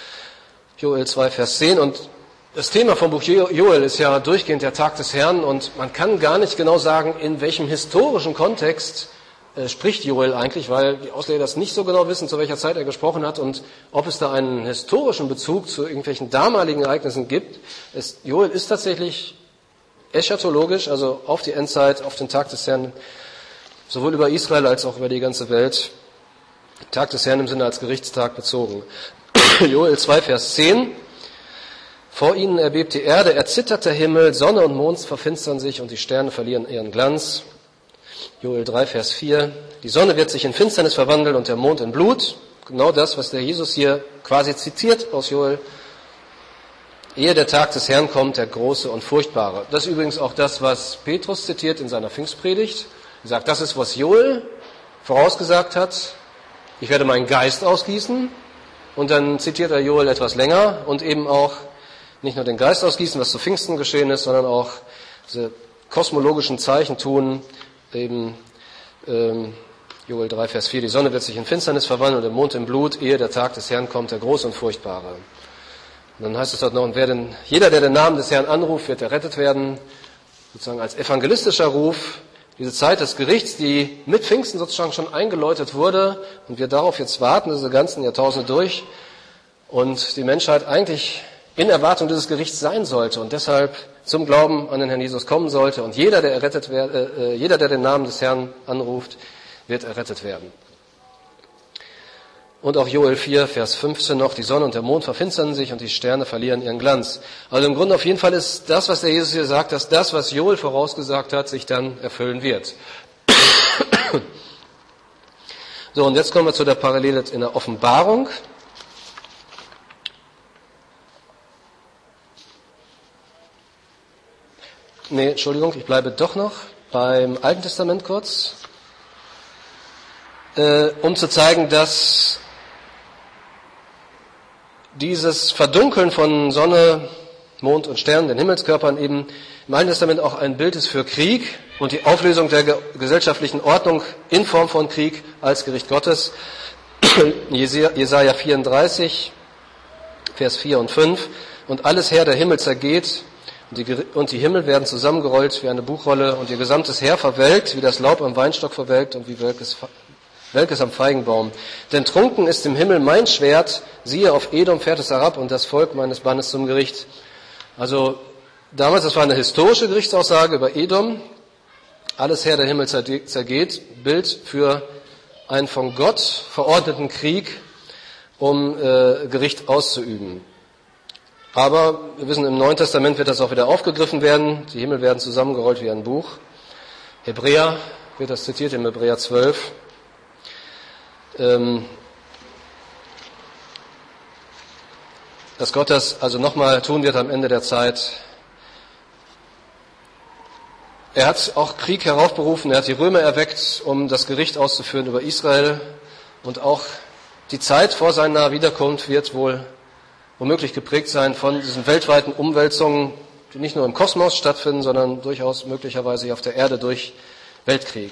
2, Vers 10. Und das Thema vom Buch Joel ist ja durchgehend der Tag des Herrn und man kann gar nicht genau sagen, in welchem historischen Kontext spricht Joel eigentlich, weil die Ausleger das nicht so genau wissen, zu welcher Zeit er gesprochen hat und ob es da einen historischen Bezug zu irgendwelchen damaligen Ereignissen gibt. Joel ist tatsächlich eschatologisch, also auf die Endzeit, auf den Tag des Herrn, sowohl über Israel als auch über die ganze Welt. Tag des Herrn im Sinne als Gerichtstag bezogen. Joel 2, Vers 10. Vor ihnen erbebt die Erde, erzittert der Himmel, Sonne und Mond verfinstern sich und die Sterne verlieren ihren Glanz. Joel 3, Vers 4. Die Sonne wird sich in Finsternis verwandeln und der Mond in Blut. Genau das, was der Jesus hier quasi zitiert aus Joel. Ehe der Tag des Herrn kommt, der große und furchtbare. Das ist übrigens auch das, was Petrus zitiert in seiner Pfingstpredigt. Er sagt, das ist, was Joel vorausgesagt hat. Ich werde meinen Geist ausgießen. Und dann zitiert er Joel etwas länger und eben auch nicht nur den Geist ausgießen, was zu Pfingsten geschehen ist, sondern auch diese kosmologischen Zeichen tun. Eben Joel 3, Vers 4, die Sonne wird sich in Finsternis verwandeln und der Mond in Blut, ehe der Tag des Herrn kommt, der große und furchtbare. Und dann heißt es dort noch, und jeder, der den Namen des Herrn anruft, wird errettet werden, sozusagen als evangelistischer Ruf. Diese Zeit des Gerichts, die mit Pfingsten sozusagen schon eingeläutet wurde und wir darauf jetzt warten, diese ganzen Jahrtausende durch und die Menschheit eigentlich in Erwartung dieses Gerichts sein sollte und deshalb zum Glauben an den Herrn Jesus kommen sollte und jeder, der den Namen des Herrn anruft, wird errettet werden. Und auch Joel 4, Vers 15 noch, die Sonne und der Mond verfinstern sich und die Sterne verlieren ihren Glanz. Also im Grunde auf jeden Fall ist das, was der Jesus hier sagt, dass das, was Joel vorausgesagt hat, sich dann erfüllen wird. So, und jetzt kommen wir zu der Parallele in der Offenbarung. Entschuldigung, ich bleibe doch noch beim Alten Testament kurz, um zu zeigen, dass dieses Verdunkeln von Sonne, Mond und Sternen, den Himmelskörpern, eben im Alten Testament auch ein Bild ist für Krieg und die Auflösung der gesellschaftlichen Ordnung in Form von Krieg als Gericht Gottes. Jesaja 34, Vers 4 und 5. Und alles Heer der Himmel zergeht und die Himmel werden zusammengerollt wie eine Buchrolle und ihr gesamtes Heer verwelkt, wie das Laub am Weinstock verwelkt und wie Welkes am Feigenbaum. Denn trunken ist im Himmel mein Schwert, siehe, auf Edom fährt es herab und das Volk meines Bannes zum Gericht. Also damals, das war eine historische Gerichtsaussage über Edom. Alles Heer der Himmel zergeht, Bild für einen von Gott verordneten Krieg, um Gericht auszuüben. Aber wir wissen, im Neuen Testament wird das auch wieder aufgegriffen werden. Die Himmel werden zusammengerollt wie ein Buch. Hebräer wird das zitiert im Hebräer 12. Dass Gott das also nochmal tun wird am Ende der Zeit. Er hat auch Krieg heraufberufen, er hat die Römer erweckt, um das Gericht auszuführen über Israel. Und auch die Zeit vor seiner Wiederkunft wird wohl womöglich geprägt sein von diesen weltweiten Umwälzungen, die nicht nur im Kosmos stattfinden, sondern durchaus möglicherweise hier auf der Erde durch Weltkrieg.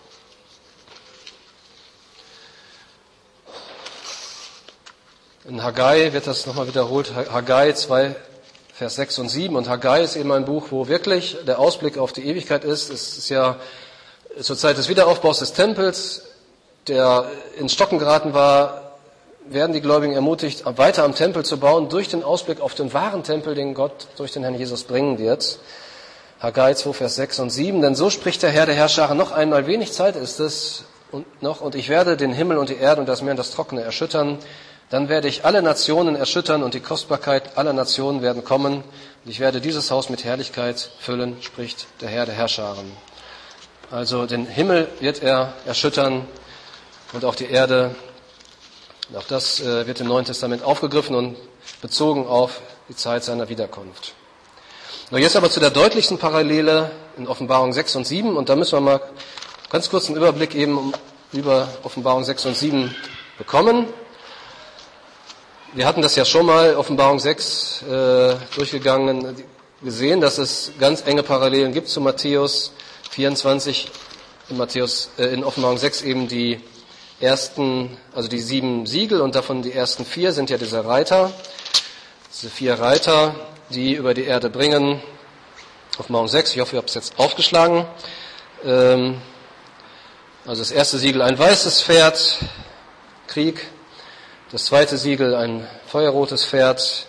In Haggai wird das nochmal wiederholt, Haggai 2, Vers 6 und 7. Und Haggai ist eben ein Buch, wo wirklich der Ausblick auf die Ewigkeit ist. Es ist ja zur Zeit des Wiederaufbaus des Tempels, der ins Stocken geraten war, werden die Gläubigen ermutigt, weiter am Tempel zu bauen, durch den Ausblick auf den wahren Tempel, den Gott durch den Herrn Jesus bringen wird. Haggai 2, Vers 6 und 7. Denn so spricht der Herr der Herrscher, noch einmal wenig Zeit ist es und ich werde den Himmel und die Erde und das Meer und das Trockene erschüttern. Dann werde ich alle Nationen erschüttern und die Kostbarkeit aller Nationen werden kommen. Und ich werde dieses Haus mit Herrlichkeit füllen, spricht der Herr der Herrscharen. Also den Himmel wird er erschüttern und auch die Erde. Und auch das wird im Neuen Testament aufgegriffen und bezogen auf die Zeit seiner Wiederkunft. Und jetzt aber zu der deutlichsten Parallele in Offenbarung 6 und 7. Und da müssen wir mal ganz kurz einen Überblick eben über Offenbarung 6 und 7 bekommen. Wir hatten das ja schon mal, Offenbarung 6, durchgegangen, gesehen, dass es ganz enge Parallelen gibt zu Matthäus 24, in Offenbarung 6 eben die ersten, also die 7 Siegel und davon die ersten 4 sind ja diese Reiter, diese 4 Reiter, die über die Erde bringen. Offenbarung 6, ich hoffe, ihr habt es jetzt aufgeschlagen. Also das erste Siegel ein weißes Pferd, Krieg. Das zweite Siegel ein feuerrotes Pferd,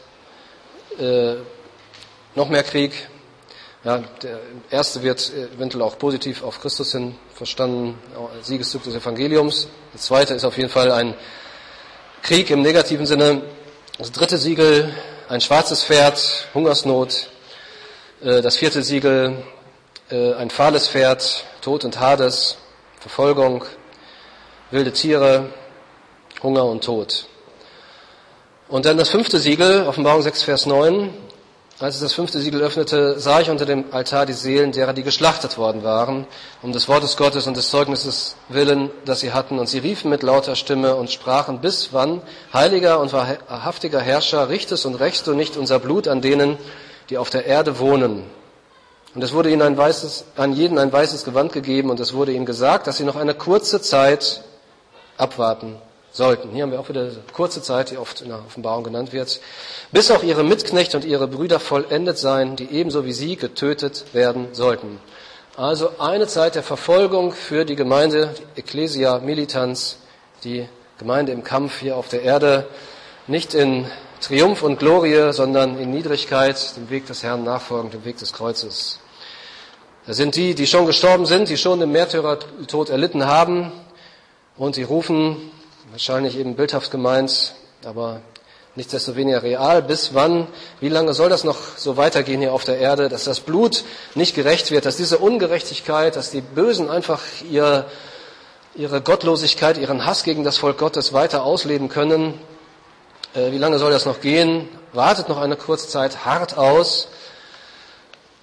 noch mehr Krieg. Ja, der erste wird eventuell auch positiv auf Christus hin verstanden, Siegeszug des Evangeliums. Das zweite ist auf jeden Fall ein Krieg im negativen Sinne. Das dritte Siegel ein schwarzes Pferd, Hungersnot. Das vierte Siegel ein fahles Pferd, Tod und Hades, Verfolgung, wilde Tiere, Hunger und Tod. Und dann das 5. Siegel, Offenbarung 6, Vers 9. Als es das 5. Siegel öffnete, sah ich unter dem Altar die Seelen derer, die geschlachtet worden waren, um des Wortes Gottes und des Zeugnisses willen, das sie hatten. Und sie riefen mit lauter Stimme und sprachen, bis wann, heiliger und wahrhaftiger Herrscher, richtest und rächst du nicht unser Blut an denen, die auf der Erde wohnen. Und es wurde ihnen an jeden ein weißes Gewand gegeben und es wurde ihnen gesagt, dass sie noch eine kurze Zeit abwarten sollten. Hier haben wir auch wieder diese kurze Zeit, die oft in der Offenbarung genannt wird, bis auch ihre Mitknechte und ihre Brüder vollendet seien, die ebenso wie sie getötet werden sollten. Also eine Zeit der Verfolgung für die Gemeinde, die Ecclesia Militans, die Gemeinde im Kampf hier auf der Erde, nicht in Triumph und Glorie, sondern in Niedrigkeit, dem Weg des Herrn nachfolgend, dem Weg des Kreuzes. Das sind die, die schon gestorben sind, die schon den Märtyrertod erlitten haben und sie rufen, wahrscheinlich eben bildhaft gemeint, aber nichtsdestoweniger real. Bis wann, wie lange soll das noch so weitergehen hier auf der Erde, dass das Blut nicht gerecht wird, dass diese Ungerechtigkeit, dass die Bösen einfach ihre Gottlosigkeit, ihren Hass gegen das Volk Gottes weiter ausleben können? Wie lange soll das noch gehen? Wartet noch eine kurze Zeit hart aus,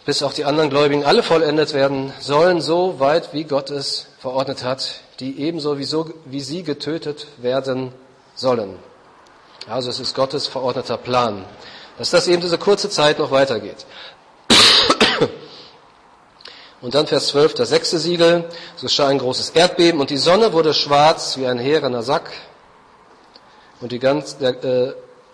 bis auch die anderen Gläubigen alle vollendet werden sollen, so weit wie Gott es verordnet hat, die ebenso wie sie getötet werden sollen. Also es ist Gottes verordneter Plan, dass das eben diese kurze Zeit noch weitergeht. Und dann Vers 12, das 6. Siegel, so geschah ein großes Erdbeben und die Sonne wurde schwarz wie ein härener Sack und der ganze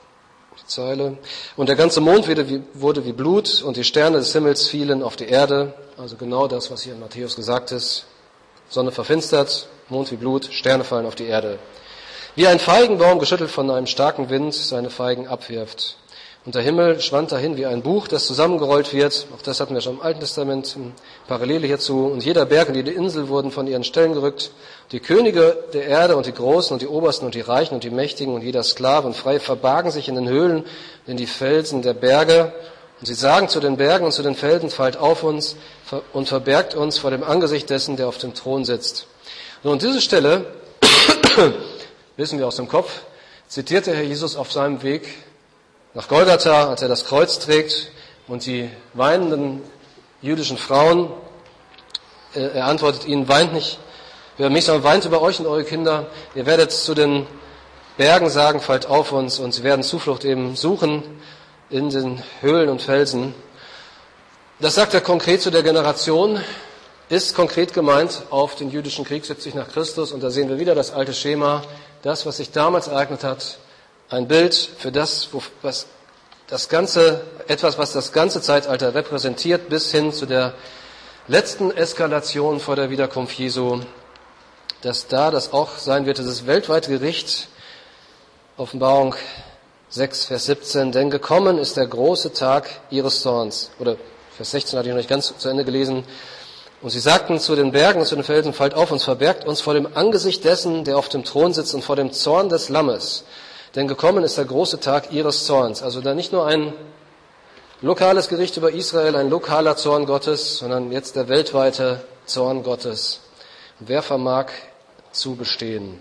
Mond wurde wie Blut und die Sterne des Himmels fielen auf die Erde. Also genau das, was hier in Matthäus gesagt ist. Sonne verfinstert, Mond wie Blut, Sterne fallen auf die Erde. Wie ein Feigenbaum, geschüttelt von einem starken Wind, seine Feigen abwirft. Und der Himmel schwand dahin wie ein Buch, das zusammengerollt wird. Auch das hatten wir schon im Alten Testament, Parallele hierzu. Und jeder Berg und jede Insel wurden von ihren Stellen gerückt. Die Könige der Erde und die Großen und die Obersten und die Reichen und die Mächtigen und jeder Sklave und Freie verbargen sich in den Höhlen, in die Felsen der Berge. Und sie sagen zu den Bergen und zu den Felsen, fallt auf uns und verbergt uns vor dem Angesicht dessen, der auf dem Thron sitzt. Und diese Stelle, wissen wir aus dem Kopf, zitiert der Herr Jesus auf seinem Weg nach Golgatha, als er das Kreuz trägt und die weinenden jüdischen Frauen, er antwortet ihnen, weint nicht über mich, sondern weint über euch und eure Kinder. Ihr werdet zu den Bergen sagen, fallt auf uns, und sie werden Zuflucht eben suchen in den Höhlen und Felsen. Das sagt er konkret zu der Generation, ist konkret gemeint auf den jüdischen Krieg 70 nach Christus, und da sehen wir wieder das alte Schema, das, was sich damals ereignet hat, ein Bild für das, was das ganze Zeitalter repräsentiert, bis hin zu der letzten Eskalation vor der Wiederkunft Jesu, dass da das auch sein wird, dieses weltweite Gericht, Offenbarung 6, Vers 17, denn gekommen ist der große Tag ihres Zorns. Oder Vers 16 hatte ich noch nicht ganz zu Ende gelesen. Und sie sagten zu den Bergen und zu den Felsen, fallt auf uns, verbergt uns vor dem Angesicht dessen, der auf dem Thron sitzt, und vor dem Zorn des Lammes. Denn gekommen ist der große Tag ihres Zorns. Also da nicht nur ein lokales Gericht über Israel, ein lokaler Zorn Gottes, sondern jetzt der weltweite Zorn Gottes. Wer vermag zu bestehen?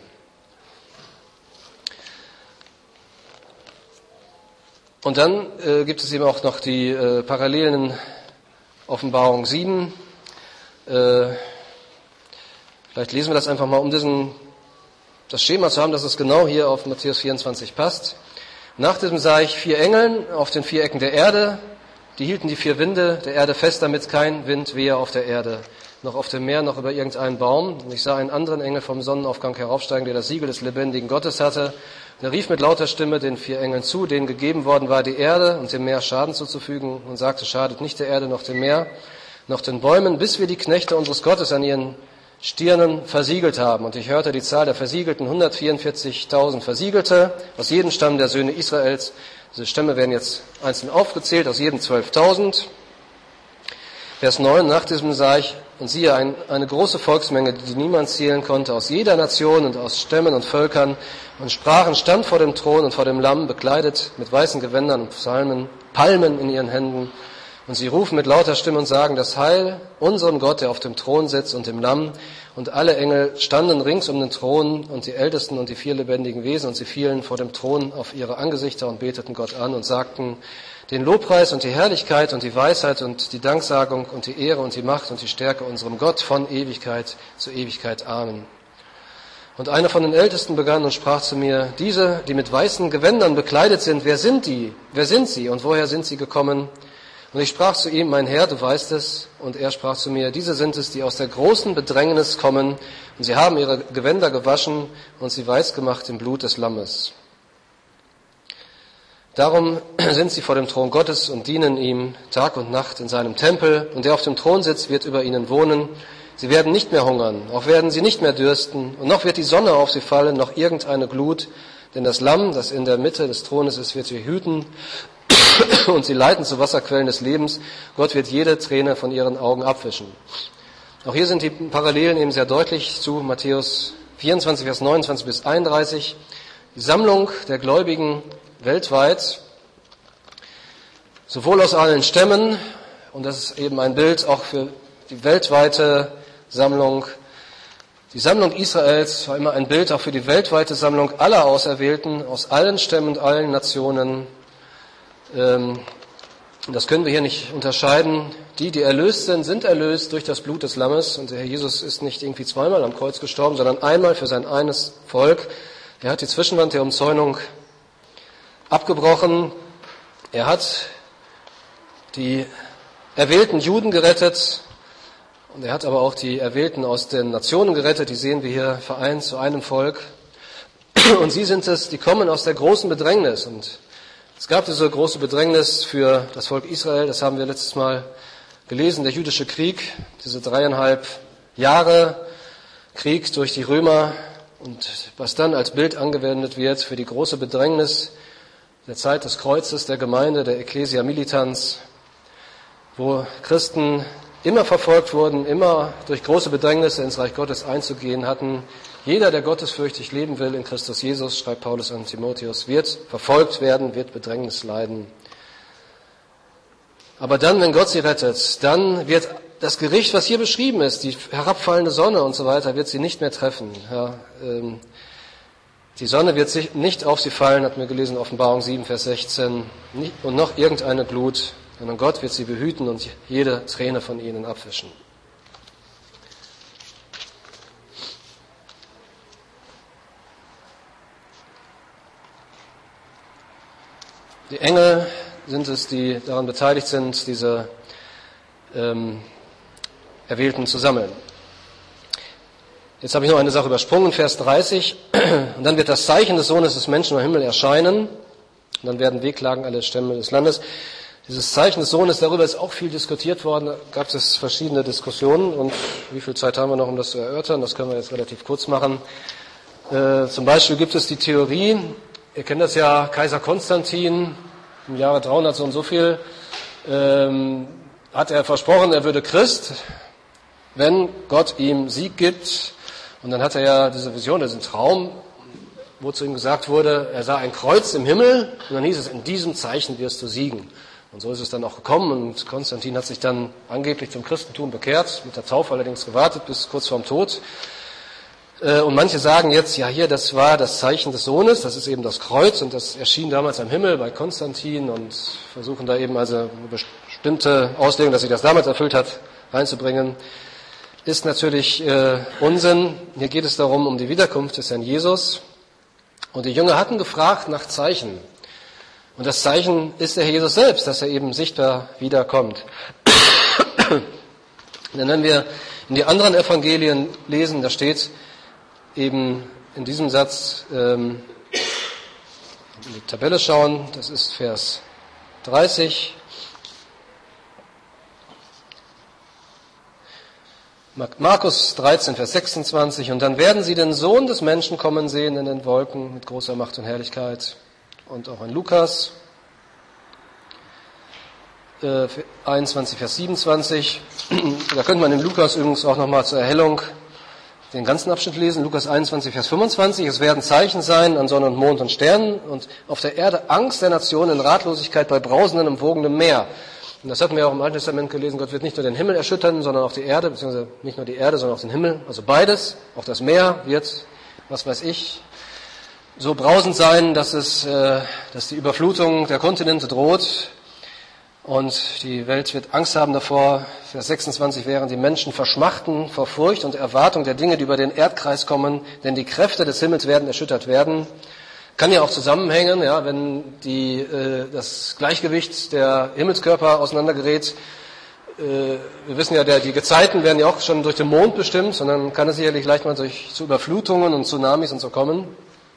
Und dann gibt es eben auch noch die Parallelen in Offenbarung 7. Vielleicht lesen wir das einfach mal, um das Schema zu haben, dass es genau hier auf Matthäus 24 passt. Nach diesem sah ich 4 Engeln auf den 4 Ecken der Erde. Die hielten die 4 Winde der Erde fest, damit kein Wind wehe auf der Erde, noch auf dem Meer, noch über irgendeinen Baum. Und ich sah einen anderen Engel vom Sonnenaufgang heraufsteigen, der das Siegel des lebendigen Gottes hatte. Und er rief mit lauter Stimme den 4 Engeln zu, denen gegeben worden war, die Erde und dem Meer Schaden zuzufügen, und sagte, schadet nicht der Erde noch dem Meer, noch den Bäumen, bis wir die Knechte unseres Gottes an ihren Stirnen versiegelt haben. Und ich hörte die Zahl der Versiegelten, 144.000 Versiegelte, aus jedem Stamm der Söhne Israels. Diese Stämme werden jetzt einzeln aufgezählt, aus jedem 12.000. Vers 9, nach diesem sah ich, und siehe, eine große Volksmenge, die niemand zählen konnte, aus jeder Nation und aus Stämmen und Völkern, und sprachen, stand vor dem Thron und vor dem Lamm, bekleidet mit weißen Gewändern und Palmen in ihren Händen. Und sie rufen mit lauter Stimme und sagen, das Heil unserem Gott, der auf dem Thron sitzt, und dem Lamm. Und alle Engel standen rings um den Thron und die Ältesten und die 4 lebendigen Wesen, und sie fielen vor dem Thron auf ihre Angesichter und beteten Gott an und sagten, den Lobpreis und die Herrlichkeit und die Weisheit und die Danksagung und die Ehre und die Macht und die Stärke unserem Gott von Ewigkeit zu Ewigkeit. Amen. Und einer von den Ältesten begann und sprach zu mir, diese, die mit weißen Gewändern bekleidet sind, wer sind die? Wer sind sie und woher sind sie gekommen? Und ich sprach zu ihm, mein Herr, du weißt es. Und er sprach zu mir, diese sind es, die aus der großen Bedrängnis kommen. Und sie haben ihre Gewänder gewaschen und sie weiß gemacht im Blut des Lammes. Darum sind sie vor dem Thron Gottes und dienen ihm Tag und Nacht in seinem Tempel. Und der auf dem Thron sitzt, wird über ihnen wohnen. Sie werden nicht mehr hungern, auch werden sie nicht mehr dürsten. Und noch wird die Sonne auf sie fallen, noch irgendeine Glut. Denn das Lamm, das in der Mitte des Thrones ist, wird sie hüten. Und sie leiten zu Wasserquellen des Lebens. Gott wird jede Träne von ihren Augen abwischen. Auch hier sind die Parallelen eben sehr deutlich zu Matthäus 24, Vers 29 bis 31. Die Sammlung der Gläubigen weltweit, sowohl aus allen Stämmen, und das ist eben ein Bild auch für die weltweite Sammlung. Die Sammlung Israels war immer ein Bild auch für die weltweite Sammlung aller Auserwählten aus allen Stämmen und allen Nationen. Das können wir hier nicht unterscheiden. Die erlöst sind erlöst durch das Blut des Lammes. Und der Herr Jesus ist nicht irgendwie zweimal am Kreuz gestorben, sondern einmal für sein eines Volk. Er hat die Zwischenwand der Umzäunung abgebrochen. Er hat die erwählten Juden gerettet. Und er hat aber auch die Erwählten aus den Nationen gerettet. Die sehen wir hier vereint zu einem Volk. Und sie sind es, die kommen aus der großen Bedrängnis. Und es gab diese große Bedrängnis für das Volk Israel, das haben wir letztes Mal gelesen, der jüdische Krieg, diese 3,5 Jahre Krieg durch die Römer und was dann als Bild angewendet wird für die große Bedrängnis der Zeit des Kreuzes, der Gemeinde, der Ecclesia Militans, wo Christen immer verfolgt wurden, immer durch große Bedrängnisse ins Reich Gottes einzugehen hatten. Jeder, der gottesfürchtig leben will in Christus Jesus, schreibt Paulus an Timotheus, wird verfolgt werden, wird Bedrängnis leiden. Aber dann, wenn Gott sie rettet, dann wird das Gericht, was hier beschrieben ist, die herabfallende Sonne und so weiter, wird sie nicht mehr treffen. Ja, die Sonne wird sich nicht auf sie fallen, hat mir gelesen, Offenbarung 7, Vers 16, und noch irgendeine Glut, sondern Gott wird sie behüten und jede Träne von ihnen abwischen. Die Engel sind es, die daran beteiligt sind, diese Erwählten zu sammeln. Jetzt habe ich noch eine Sache übersprungen, Vers 30. Und dann wird das Zeichen des Sohnes des Menschen am Himmel erscheinen. Und dann werden wehklagen alle Stämme des Landes. Dieses Zeichen des Sohnes, darüber ist auch viel diskutiert worden. Da gab es verschiedene Diskussionen. Und wie viel Zeit haben wir noch, um das zu erörtern? Das können wir jetzt relativ kurz machen. Zum Beispiel gibt es die Theorie, ihr kennt das ja, Kaiser Konstantin, im Jahre 300 so und so viel, hat er versprochen, er würde Christ, wenn Gott ihm Sieg gibt. Und dann hat er ja diese Vision, diesen Traum, wo zu ihm gesagt wurde, er sah ein Kreuz im Himmel und dann hieß es, in diesem Zeichen wirst du siegen. Und so ist es dann auch gekommen und Konstantin hat sich dann angeblich zum Christentum bekehrt, mit der Taufe allerdings gewartet bis kurz vorm Tod. Und manche sagen jetzt, ja hier, das war das Zeichen des Sohnes, das ist eben das Kreuz und das erschien damals am Himmel bei Konstantin und versuchen da eben also eine bestimmte Auslegung, dass sich das damals erfüllt hat, reinzubringen. Ist natürlich Unsinn. Hier geht es darum, um die Wiederkunft des Herrn Jesus. Und die Jünger hatten gefragt nach Zeichen. Und das Zeichen ist der Herr Jesus selbst, dass er eben sichtbar wiederkommt. Denn wenn wir in die anderen Evangelien lesen, da steht eben in diesem Satz, in die Tabelle schauen, das ist Vers 30. Markus 13, Vers 26. Und dann werden sie den Sohn des Menschen kommen sehen in den Wolken mit großer Macht und Herrlichkeit. Und auch in Lukas 21, Vers 27. Da könnte man in Lukas übrigens auch nochmal zur Erhellung den ganzen Abschnitt lesen. Lukas 21, Vers 25. Es werden Zeichen sein an Sonne und Mond und Sternen und auf der Erde Angst der Nationen, Ratlosigkeit bei brausendem und wogendem Meer. Und das hatten wir auch im Alten Testament gelesen. Gott wird nicht nur den Himmel erschüttern, sondern auch die Erde, beziehungsweise nicht nur die Erde, sondern auch den Himmel. Also beides. Auch das Meer wird, was weiß ich, so brausend sein, dass die Überflutung der Kontinente droht. Und die Welt wird Angst haben davor. Vers 26, während die Menschen verschmachten vor Furcht und Erwartung der Dinge, die über den Erdkreis kommen, denn die Kräfte des Himmels werden erschüttert werden. Kann ja auch zusammenhängen, ja, wenn das Gleichgewicht der Himmelskörper auseinandergerät. Wir wissen ja, die Gezeiten werden ja auch schon durch den Mond bestimmt, und dann kann es sicherlich leicht mal zu Überflutungen und Tsunamis und so kommen.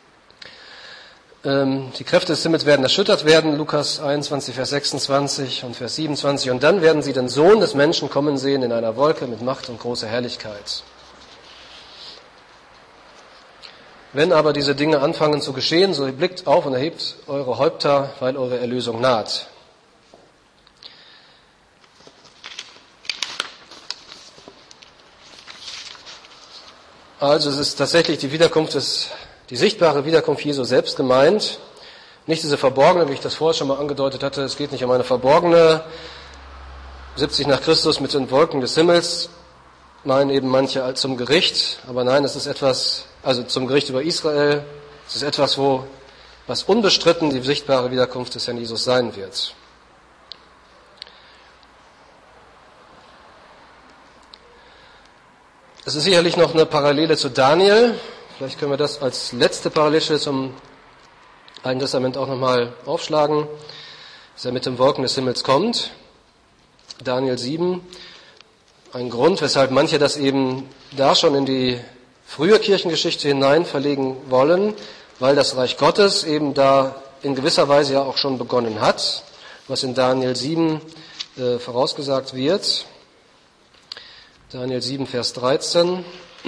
Die Kräfte des Himmels werden erschüttert werden, Lukas 21, Vers 26 und Vers 27. Und dann werden sie den Sohn des Menschen kommen sehen in einer Wolke mit Macht und großer Herrlichkeit. Wenn aber diese Dinge anfangen zu geschehen, so blickt auf und erhebt eure Häupter, weil eure Erlösung naht. Also es ist tatsächlich die sichtbare Wiederkunft Jesu selbst gemeint. Nicht diese verborgene, wie ich das vorher schon mal angedeutet hatte. Es geht nicht um eine verborgene 70 nach Christus mit den Wolken des Himmels, meinen eben manche zum Gericht. Aber nein, es ist etwas, also zum Gericht über Israel, es ist etwas, was unbestritten die sichtbare Wiederkunft des Herrn Jesus sein wird. Es ist sicherlich noch eine Parallele zu Daniel. Vielleicht können wir das als letzte Parallelstelle zum Alten Testament auch nochmal aufschlagen, dass er mit den Wolken des Himmels kommt. Daniel 7. Ein Grund, weshalb manche das eben da schon in die frühe Kirchengeschichte hinein verlegen wollen, weil das Reich Gottes eben da in gewisser Weise ja auch schon begonnen hat, was in Daniel 7 vorausgesagt wird. Daniel 7, Vers 13.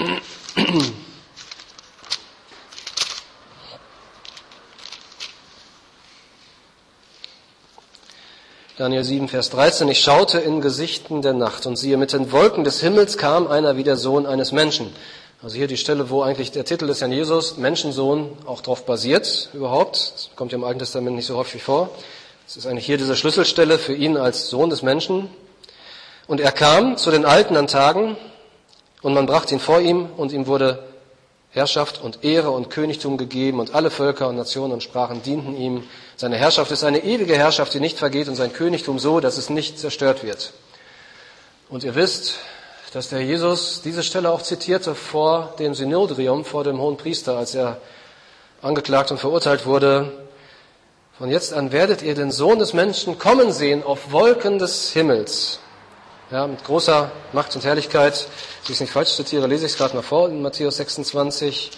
Daniel 7, Vers 13. Ich schaute in Gesichten der Nacht und siehe, mit den Wolken des Himmels kam einer wie der Sohn eines Menschen. Also hier die Stelle, wo eigentlich der Titel des Herrn Jesus, Menschensohn, auch drauf basiert überhaupt. Das kommt ja im Alten Testament nicht so häufig vor. Es ist eigentlich hier diese Schlüsselstelle für ihn als Sohn des Menschen. Und er kam zu den Alten an Tagen und man brachte ihn vor ihm und ihm wurde Herrschaft und Ehre und Königtum gegeben und alle Völker und Nationen und Sprachen dienten ihm. Seine Herrschaft ist eine ewige Herrschaft, die nicht vergeht und sein Königtum so, dass es nicht zerstört wird. Und ihr wisst, dass der Jesus diese Stelle auch zitierte vor dem Synodrium, vor dem Hohen Priester, als er angeklagt und verurteilt wurde. Von jetzt an werdet ihr den Sohn des Menschen kommen sehen auf Wolken des Himmels. Ja, mit großer Macht und Herrlichkeit. Wenn ich es nicht falsch zitiere, lese ich es gerade mal vor in Matthäus 26,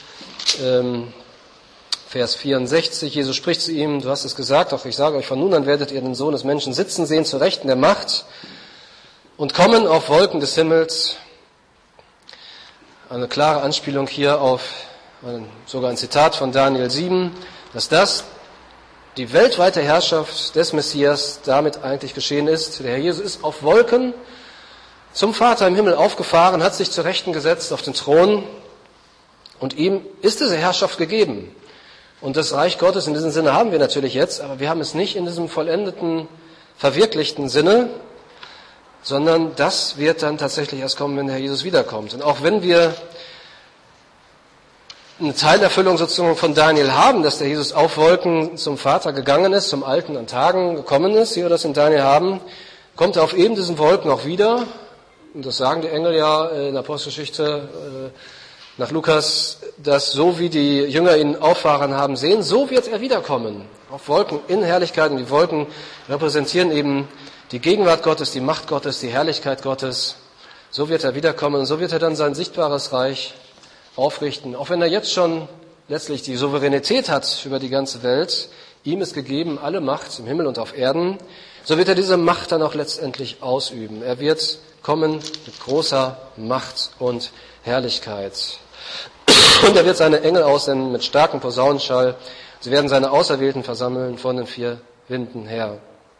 Vers 64. Jesus spricht zu ihm, du hast es gesagt, doch ich sage euch, von nun an werdet ihr den Sohn des Menschen sitzen sehen zu Rechten der Macht und kommen auf Wolken des Himmels. Eine klare Anspielung hier auf sogar ein Zitat von Daniel 7, dass das die weltweite Herrschaft des Messias damit eigentlich geschehen ist. Der Herr Jesus ist auf Wolken zum Vater im Himmel aufgefahren, hat sich zu Rechten gesetzt auf den Thron und ihm ist diese Herrschaft gegeben. Und das Reich Gottes in diesem Sinne haben wir natürlich jetzt, aber wir haben es nicht in diesem vollendeten, verwirklichten Sinne, sondern das wird dann tatsächlich erst kommen, wenn der Herr Jesus wiederkommt. Und auch wenn wir eine Teilerfüllung sozusagen von Daniel haben, dass der Jesus auf Wolken zum Vater gegangen ist, zum Alten an Tagen gekommen ist, wie wir das in Daniel haben, kommt er auf eben diesen Wolken auch wieder. Und das sagen die Engel ja in der Apostelgeschichte nach Lukas, dass so wie die Jünger ihn auffahren haben sehen, so wird er wiederkommen. Auf Wolken in Herrlichkeit. Und die Wolken repräsentieren eben die Gegenwart Gottes, die Macht Gottes, die Herrlichkeit Gottes. So wird er wiederkommen und so wird er dann sein sichtbares Reich aufrichten. Auch wenn er jetzt schon letztlich die Souveränität hat über die ganze Welt, ihm ist gegeben alle Macht im Himmel und auf Erden, so wird er diese Macht dann auch letztendlich ausüben. Er wird kommen mit großer Macht und Herrlichkeit. Und er wird seine Engel aussenden mit starkem Posaunenschall. Sie werden seine Auserwählten versammeln von den 4 Winden her.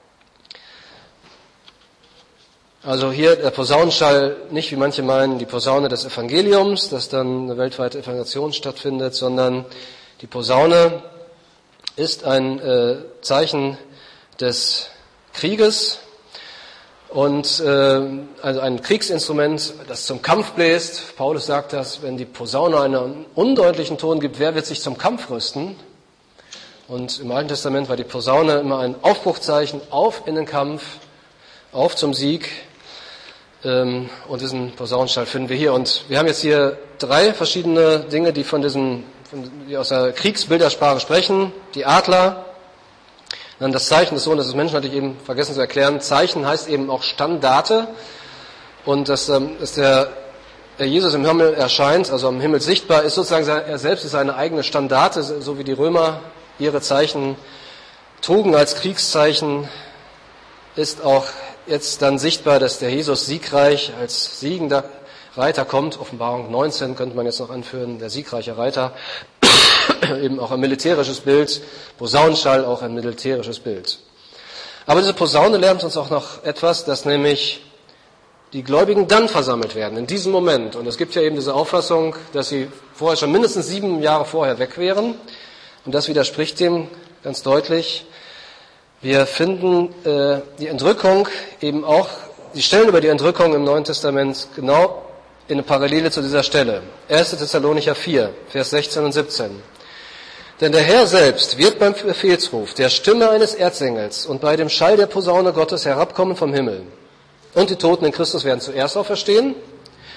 Also hier der Posaunenschall, nicht wie manche meinen, die Posaune des Evangeliums, dass dann eine weltweite Evangelisation stattfindet, sondern die Posaune ist ein Zeichen des Krieges und also ein Kriegsinstrument, das zum Kampf bläst. Paulus sagt das, wenn die Posaune einen undeutlichen Ton gibt, wer wird sich zum Kampf rüsten? Und im Alten Testament war die Posaune immer ein Aufbruchzeichen, auf in den Kampf, auf zum Sieg. Und diesen Posaunenschall finden wir hier. Und wir haben jetzt hier 3 verschiedene Dinge, die die aus der Kriegsbildersprache sprechen. Die Adler, dann das Zeichen des Sohnes des Menschen, hatte ich eben vergessen zu erklären. Zeichen heißt eben auch Standarte. Und dass der Jesus im Himmel erscheint, also am Himmel sichtbar, ist sozusagen, er selbst ist seine eigene Standarte, so wie die Römer ihre Zeichen trugen als Kriegszeichen, ist auch jetzt dann sichtbar, dass der Jesus siegreich als siegender Reiter kommt. Offenbarung 19 könnte man jetzt noch anführen, der siegreiche Reiter. Eben auch ein militärisches Bild, Posaunenschall auch ein militärisches Bild. Aber diese Posaune lernt uns auch noch etwas, dass nämlich die Gläubigen dann versammelt werden, in diesem Moment. Und es gibt ja eben diese Auffassung, dass sie vorher schon mindestens 7 Jahre vorher weg wären. Und das widerspricht dem ganz deutlich. Wir finden die Entrückung eben auch, die Stellen über die Entrückung im Neuen Testament genau in eine Parallele zu dieser Stelle. 1. Thessalonicher 4, Vers 16 und 17. Denn der Herr selbst wird beim Befehlsruf der Stimme eines Erzengels und bei dem Schall der Posaune Gottes herabkommen vom Himmel. Und die Toten in Christus werden zuerst auferstehen.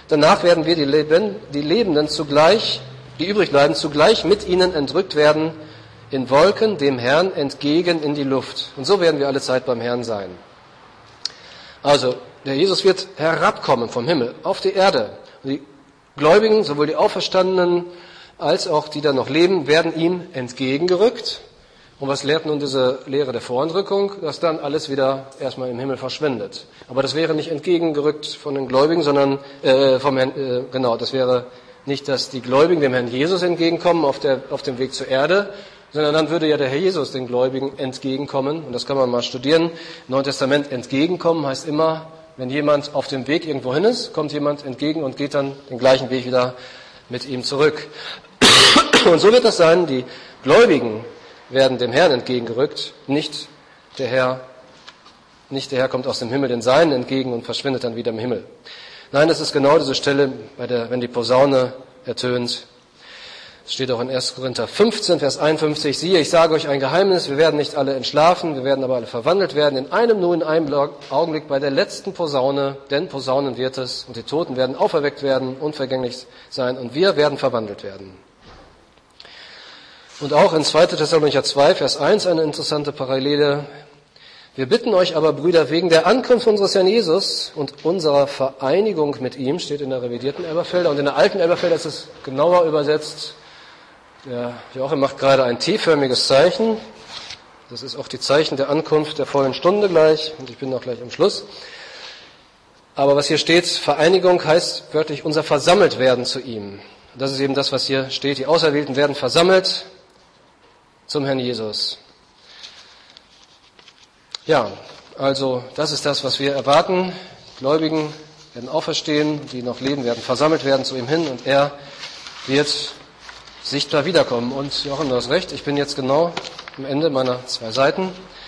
Danach werden wir, die Lebenden zugleich, die übrig bleiben, zugleich mit ihnen entrückt werden in Wolken dem Herrn entgegen in die Luft. Und so werden wir alle Zeit beim Herrn sein. Also, der Jesus wird herabkommen vom Himmel auf die Erde. Und die Gläubigen, sowohl die Auferstandenen als auch die da noch leben, werden ihm entgegengerückt. Und was lehrt nun diese Lehre der Vorentrückung? Dass dann alles wieder erstmal im Himmel verschwindet. Aber das wäre nicht entgegengerückt von den Gläubigen, sondern das wäre nicht, dass die Gläubigen dem Herrn Jesus entgegenkommen auf dem Weg zur Erde, sondern dann würde ja der Herr Jesus den Gläubigen entgegenkommen. Und das kann man mal studieren. Im Neuen Testament entgegenkommen heißt immer, wenn jemand auf dem Weg irgendwo hin ist, kommt jemand entgegen und geht dann den gleichen Weg wieder mit ihm zurück. Und so wird das sein, die Gläubigen werden dem Herrn entgegengerückt, nicht der Herr kommt aus dem Himmel den Seinen entgegen und verschwindet dann wieder im Himmel. Nein, das ist genau diese Stelle, wenn die Posaune ertönt. Es steht auch in 1. Korinther 15, Vers 51, siehe, ich sage euch ein Geheimnis, wir werden nicht alle entschlafen, wir werden aber alle verwandelt werden, in einem Augenblick bei der letzten Posaune, denn Posaunen wird es, und die Toten werden auferweckt werden, unvergänglich sein, und wir werden verwandelt werden. Und auch in 2. Thessalonicher 2, Vers 1 eine interessante Parallele. Wir bitten euch aber, Brüder, wegen der Ankunft unseres Herrn Jesus und unserer Vereinigung mit ihm, steht in der revidierten Elberfelder, und in der alten Elberfelder ist es genauer übersetzt. Der Joachim macht gerade ein T-förmiges Zeichen. Das ist auch die Zeichen der Ankunft der vollen Stunde gleich, und ich bin noch gleich am Schluss. Aber was hier steht, Vereinigung heißt wörtlich unser Versammeltwerden zu ihm. Das ist eben das, was hier steht. Die Auserwählten werden versammelt zum Herrn Jesus. Ja, also das ist das, was wir erwarten. Die Gläubigen werden auferstehen, die noch leben, werden versammelt werden zu ihm hin, und er wird sichtbar wiederkommen. Und Joachim, du hast recht, ich bin jetzt genau am Ende meiner 2 Seiten.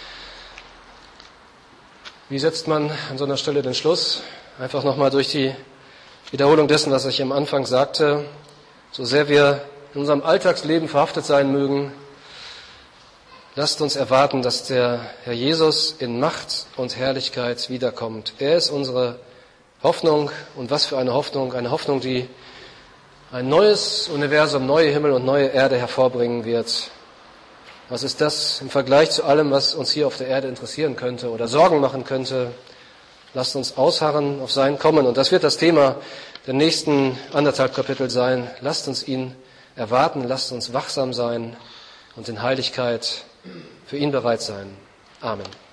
Wie setzt man an so einer Stelle den Schluss? Einfach nochmal durch die Wiederholung dessen, was ich am Anfang sagte. So sehr wir in unserem Alltagsleben verhaftet sein mögen, lasst uns erwarten, dass der Herr Jesus in Macht und Herrlichkeit wiederkommt. Er ist unsere Hoffnung. Und was für eine Hoffnung? Eine Hoffnung, die ein neues Universum, neue Himmel und neue Erde hervorbringen wird. Was ist das im Vergleich zu allem, was uns hier auf der Erde interessieren könnte oder Sorgen machen könnte? Lasst uns ausharren auf sein Kommen. Und das wird das Thema der nächsten 1,5 Kapitel sein. Lasst uns ihn erwarten, lasst uns wachsam sein und in Heiligkeit für ihn bereit sein. Amen.